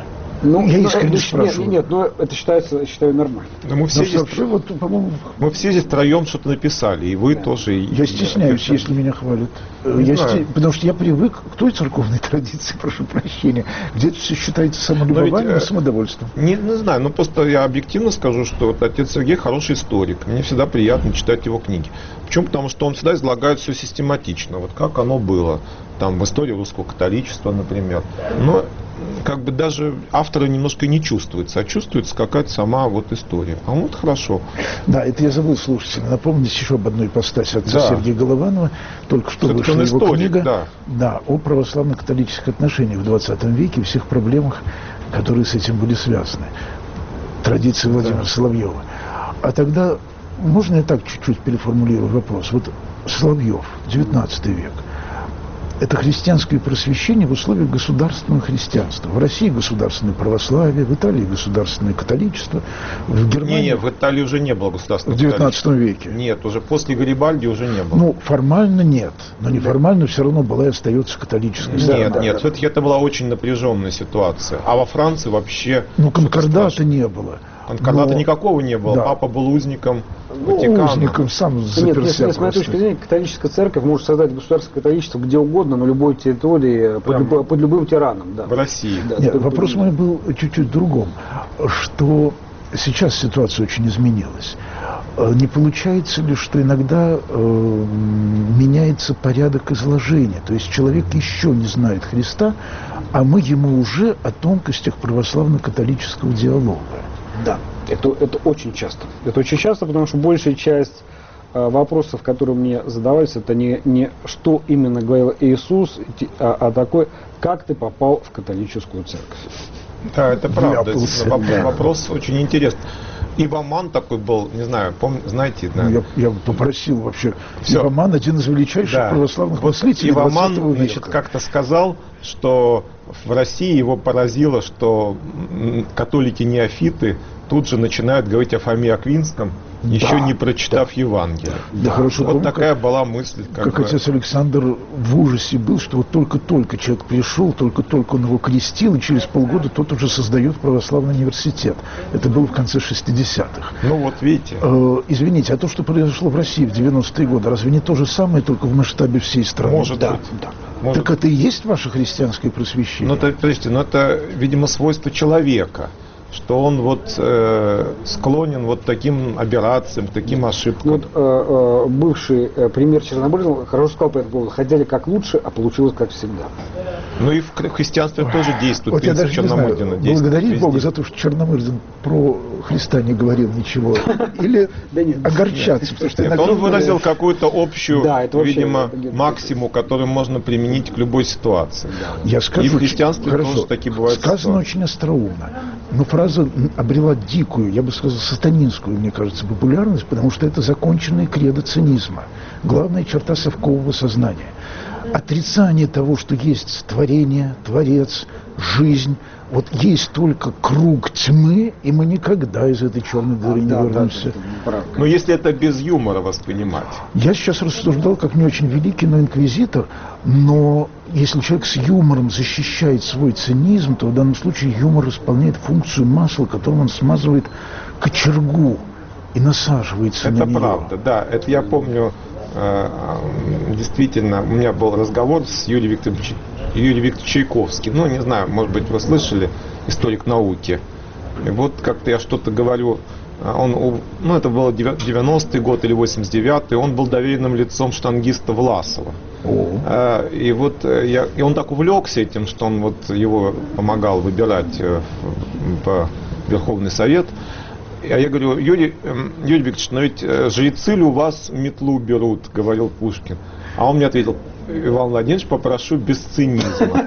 Ну, я ну, искренне нет, спрашиваю. Нет, нет, но это считается, считаю, нормально. Но мы все, Но здесь, вообще, вот, по-моему, мы все здесь втроем что-то написали, и вы Да. тоже. И, я стесняюсь, и, если меня хвалят. Не Я знаю. сте- Потому что я привык к той церковной традиции, прошу прощения, где это все считается самолюбованием э, и самодовольством. Не, не знаю, но просто я объективно скажу, что вот отец Сергей хороший историк. Мне всегда приятно читать его книги. Почему? Потому что он всегда излагает все систематично, вот как оно было. Там в истории русского католичества, например. Но как бы даже автора немножко не чувствуется, а чувствуется какая-то сама вот история. А вот хорошо. Да, это я забыл, слушайте, напомнить еще об одной ипостаси отца Да. Сергея Голованова. Только что Все-таки вышла он его историк, книга да. Да, о православно-католических отношениях в двадцатом веке, всех проблемах, которые с этим были связаны. Традиции Владимира Да. Соловьева. А тогда, можно я так чуть-чуть переформулирую вопрос? Вот Соловьев, девятнадцатый век. Это христианское просвещение в условиях государственного христианства. В России государственное православие, в Италии государственное католичество, в Германии... Не, не, в Италии уже не было государственного В девятнадцатом веке. Нет, уже после Гарибальди уже не было. Ну, формально нет, но неформально все равно была и остается католической нет, страной. да, нет, да. все-таки это была очень напряженная ситуация. А во Франции вообще... Ну, что-то конкордата страшное. не было. Конкордата Но- никакого не было. Да. Папа был узником Ну, Ватикана. узником сам Нет, заперся если, с моей точки просто. зрения, католическая церковь может создать государство католичество где угодно, на любой территории, под, Прям любо- под любым тираном. Да. В России. Да, Нет, только- вопрос мой был чуть-чуть в другом, что сейчас ситуация очень изменилась. Э, Не получается ли, что иногда э, меняется порядок изложения? То есть человек еще не знает Христа, а мы ему уже о тонкостях православно-католического диалога. Да, это, это очень часто. Это очень часто, потому что большая часть э, вопросов, которые мне задавались, это не, не что именно говорил Иисус, а, а такой, как ты попал в католическую церковь. Да, это правда. Вляпался, Воп- да. Вопрос очень интересный. Иваман такой был, не знаю, пом... знаете, Ну, наверное. я, я попросил вообще. Всё. Иваман один из величайших Да. православных Вот мыслителей Иваман, двадцатого значит, века. как-то сказал, что в России его поразило, что м, католики-неофиты тут же начинают говорить о Фоме Аквинском, еще не прочитав Евангелие. Да, хорошо Вот помню, такая была мысль. Как, Как как бы. отец Александр в ужасе был, что вот только-только человек пришел, только-только он его крестил, и через полгода тот уже создает православный университет. Это было в конце шестидесятых. Ну вот видите. Э, извините, а то, что произошло в России в девяностые годы, разве не то же самое, только в масштабе всей страны? Может Да, быть. да. Может Так это и есть ваше христианское просвещение? Ну, это, подождите, ну это, видимо, свойство человека, что он вот э, склонен вот таким аберрациям, таким ошибкам. Ну, вот, э, э, бывший э, премьер Чернобыльцин хорошо сказал по этому поводу, хотели как лучше, а получилось как всегда. Ну и в хри- христианстве тоже действует Вот я принцип даже не знаю, Черномырдина. действует благодарить везде. Бога за то, что Черномырдин про Христа не говорил ничего, или Да нет. огорчаться, потому что Нет, иногда он выразил говорят, какую-то общую, Да, это вообще- видимо, это где-то- максимум, который можно применить к любой ситуации. Я скажу, И в христианстве хорошо, тоже такие бывают сказано ситуации. очень остроумно, но фраза обрела дикую, я бы сказал, сатанинскую, мне кажется, популярность, потому что это законченная кредо цинизма, главная черта совкового сознания. Отрицание того, что есть творение, творец, жизнь. Вот есть только круг тьмы, и мы никогда из этой черной дыры не Да, да, вернемся. это правда. Но если это без юмора воспринимать. Я сейчас рассуждал как не очень великий, но инквизитор, но если человек с юмором защищает свой цинизм, то в данном случае юмор исполняет функцию масла, которым он смазывает кочергу и насаживается Это на нее. правда, да. Это я помню, э, э, действительно, у меня был разговор с Юрием Викторовичем, Юрием Викторовичем Чайковским. Ну, не знаю, может быть, вы слышали, историк науки. И вот как-то я что-то говорю, а он, у- ну, это было девяностый год или восемьдесят девятый, он был доверенным лицом штангиста Власова. О. А, И вот э, я, и он так увлекся этим, что он вот его помогал выбирать э, в- в Верховный Совет. А я говорю: Юрий, эм, Юрий Викторович, но ведь э, жрецы ли у вас метлу берут, говорил Пушкин. А он мне ответил: Иван Владимирович, попрошу без цинизма.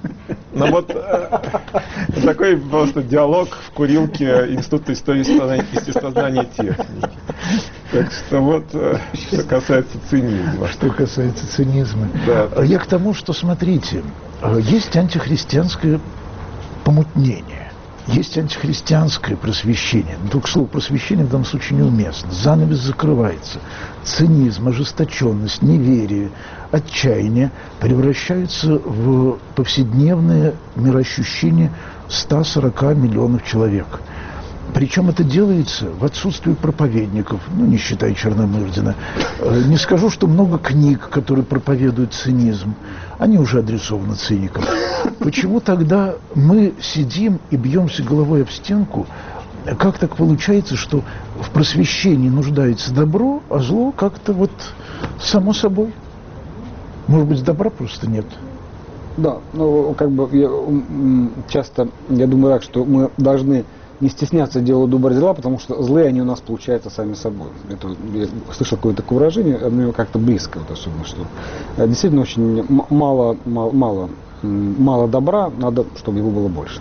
Ну вот э, такой просто диалог в курилке Института истории естествознания- естествознания и техники. Так что вот, э, что касается цинизма. Что касается цинизма. Да. Я к тому, что, смотрите, э, есть антихристианское помутнение. Есть антихристианское просвещение. Только слово просвещение в данном случае неуместно. Занавес закрывается. Цинизм, ожесточенность, неверие, отчаяние превращаются в повседневное мироощущение ста сорока миллионов человек. Причем это делается в отсутствии проповедников, ну, не считая Черномырдина. Не скажу, что много книг, которые проповедуют цинизм. Они уже адресованы циникам. Почему тогда мы сидим и бьемся головой об стенку? Как так получается, что в просвещении нуждается добро, а зло как-то вот само собой? Может быть, добра просто нет? Да, ну, как бы я, часто, я думаю так, что мы должны не стесняться делать добрые дела, потому что злые они у нас получаются сами собой. Это, я слышал какое-то такое выражение, оно как-то близко, вот особенно, что действительно очень мало, мало, мало, мало добра, надо, чтобы его было больше.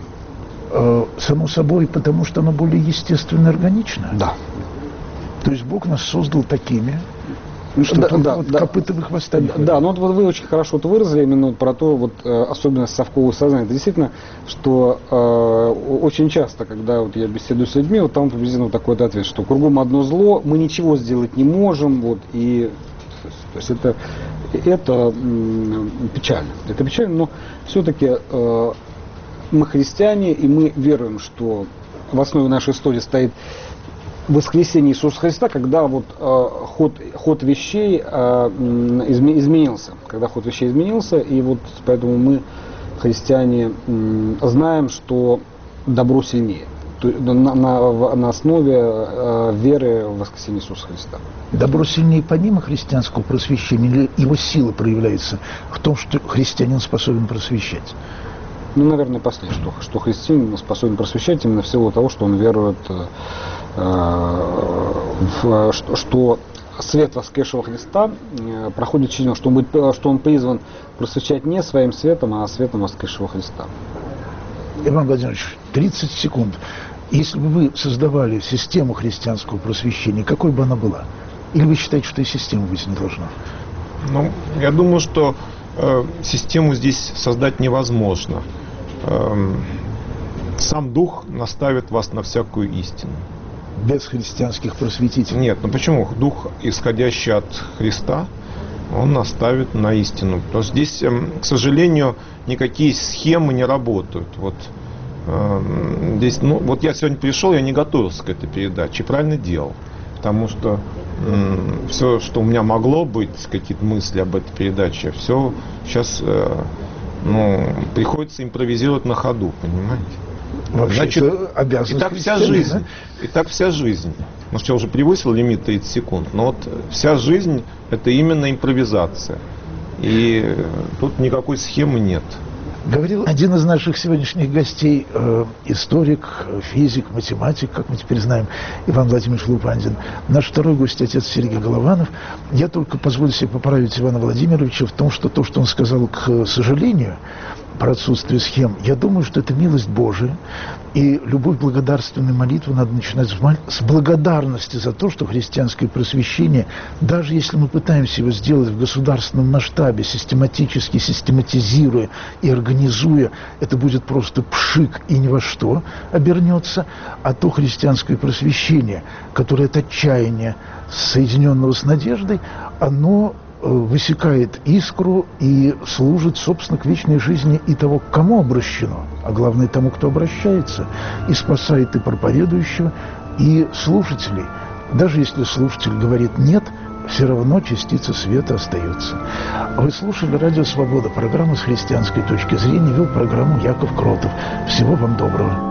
Само собой, потому что оно более естественно и органично? Да. То есть Бог нас создал такими, что да, тут да, вот да, копыта в хвоста не да, ну вот, вот вы очень хорошо это выразили именно вот про то, вот э, особенность совкового сознания. Это действительно, что э, очень часто, когда вот я беседую с людьми, вот там приблизительно вот такой ответ, что кругом одно зло, мы ничего сделать не можем, вот, и то есть это, это м, печально. Это печально, но все-таки э, мы христиане, и мы веруем, что в основе нашей истории стоит воскресение Иисуса Христа, когда вот э, ход, ход вещей э, изме, изменился, когда ход вещей изменился, и вот поэтому мы, христиане, э, знаем, что добро сильнее, то, на, на, на основе э, веры в воскресение Иисуса Христа. Добро сильнее помимо христианского просвещения, или его сила проявляется в том, что христианин способен просвещать? Ну, наверное, последнее, что, что христианин способен просвещать именно в силу того, что он верует э, в, что, что свет воскресшего Христа э, проходит через него, что он, будет, что он призван просвещать не своим светом, а светом воскресшего Христа. Иван Владимирович, тридцать секунд. Если бы вы создавали систему христианского просвещения, какой бы она была? Или вы считаете, что и система быть не должна? Ну, я думаю, что э, систему здесь создать невозможно. Э, сам Дух наставит вас на всякую истину. Без христианских просветителей? Нет, ну почему? Дух, исходящий от Христа, он наставит на истину. Потому что здесь, к сожалению, никакие схемы не работают. Вот, э, здесь, ну, вот я сегодня пришел, я не готовился к этой передаче, и правильно делал. Потому что э, все, что у меня могло быть, какие-то мысли об этой передаче, все сейчас э, ну, приходится импровизировать на ходу, понимаете? Вообще, значит, обязанность и так вся жизнь, да? И так вся жизнь. Может, я уже превысил лимит тридцать секунд, но вот вся жизнь — это именно импровизация. И тут никакой схемы нет. Говорил один из наших сегодняшних гостей, э, историк, физик, математик, как мы теперь знаем, Иван Владимирович Лупандин. Наш второй гость, отец Сергей Голованов. Я только позволю себе поправить Ивана Владимировича в том, что то, что он сказал, к сожалению, про отсутствие схем, я думаю, что это милость Божия, и любую благодарственную молитву надо начинать с благодарности за то, что христианское просвещение, даже если мы пытаемся его сделать в государственном масштабе, систематически, систематизируя и организуя, это будет просто пшик и ни во что обернется, а то христианское просвещение, которое от отчаяния, соединенного с надеждой, оно высекает искру и служит, собственно, к вечной жизни и того, к кому обращено, а главное, тому, кто обращается, и спасает и проповедующего, и слушателей. Даже если слушатель говорит «нет», все равно частица света остается. Вы слушали «Радио Свобода», программу с христианской точки зрения, вел программу Яков Кротов. Всего вам доброго.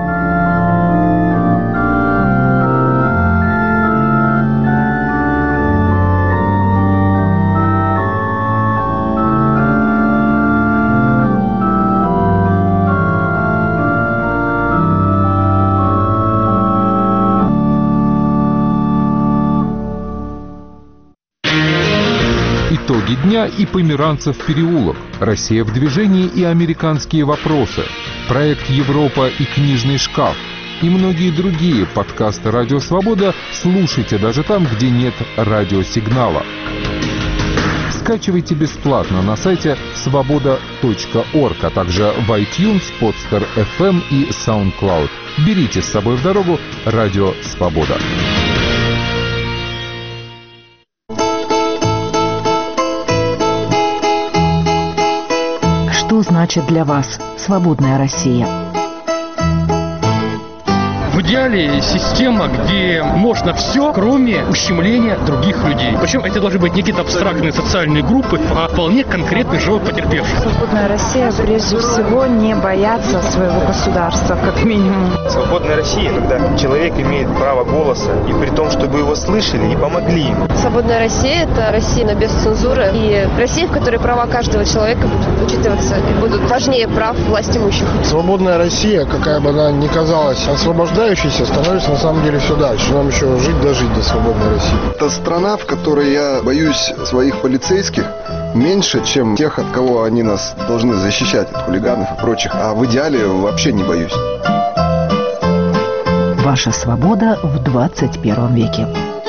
Итоги дня и Померанцев переулок, Россия в движении и американские вопросы, проект Европа и книжный шкаф и многие другие подкасты «Радио Свобода» слушайте даже там, где нет радиосигнала. скачивайте бесплатно на сайте свобода точка орг, а также в iTunes, Podster эф эм и SoundCloud. Берите с собой в дорогу радио «Свобода». Что значит для вас свободная Россия? В идеале система, где можно все, кроме ущемления других людей. Причем это должны быть не какие-то абстрактные социальные группы, а вполне конкретный живой потерпевший. Свободная Россия, прежде всего, не бояться своего государства, как минимум. Свободная Россия, когда человек имеет право голоса, и при том, чтобы его слышали и помогли ему. Свободная Россия – это Россия без цензуры, и Россия, в которой права каждого человека будут учитываться и будут важнее прав власть имущих. Свободная Россия, какая бы она ни казалась освобождающей, становится на самом деле все дальше. Нам еще жить дожить до свободной России. Это страна, в которой я боюсь своих полицейских меньше, чем тех, от кого они нас должны защищать, от хулиганов и прочих. А в идеале вообще не боюсь. Ваша свобода в двадцать первом веке.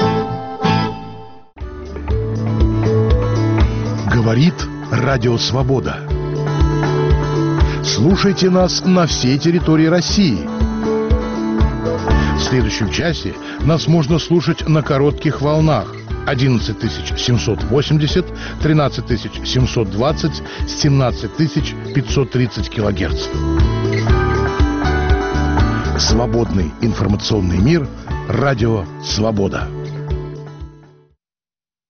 Говорит Радио Свобода. Слушайте нас на всей территории России. В следующем часе нас можно слушать на коротких волнах одиннадцать тысяч семьсот восемьдесят, тринадцать тысяч семьсот двадцать, семнадцать тысяч пятьсот тридцать килогерц. Свободный информационный мир. Радио Свобода.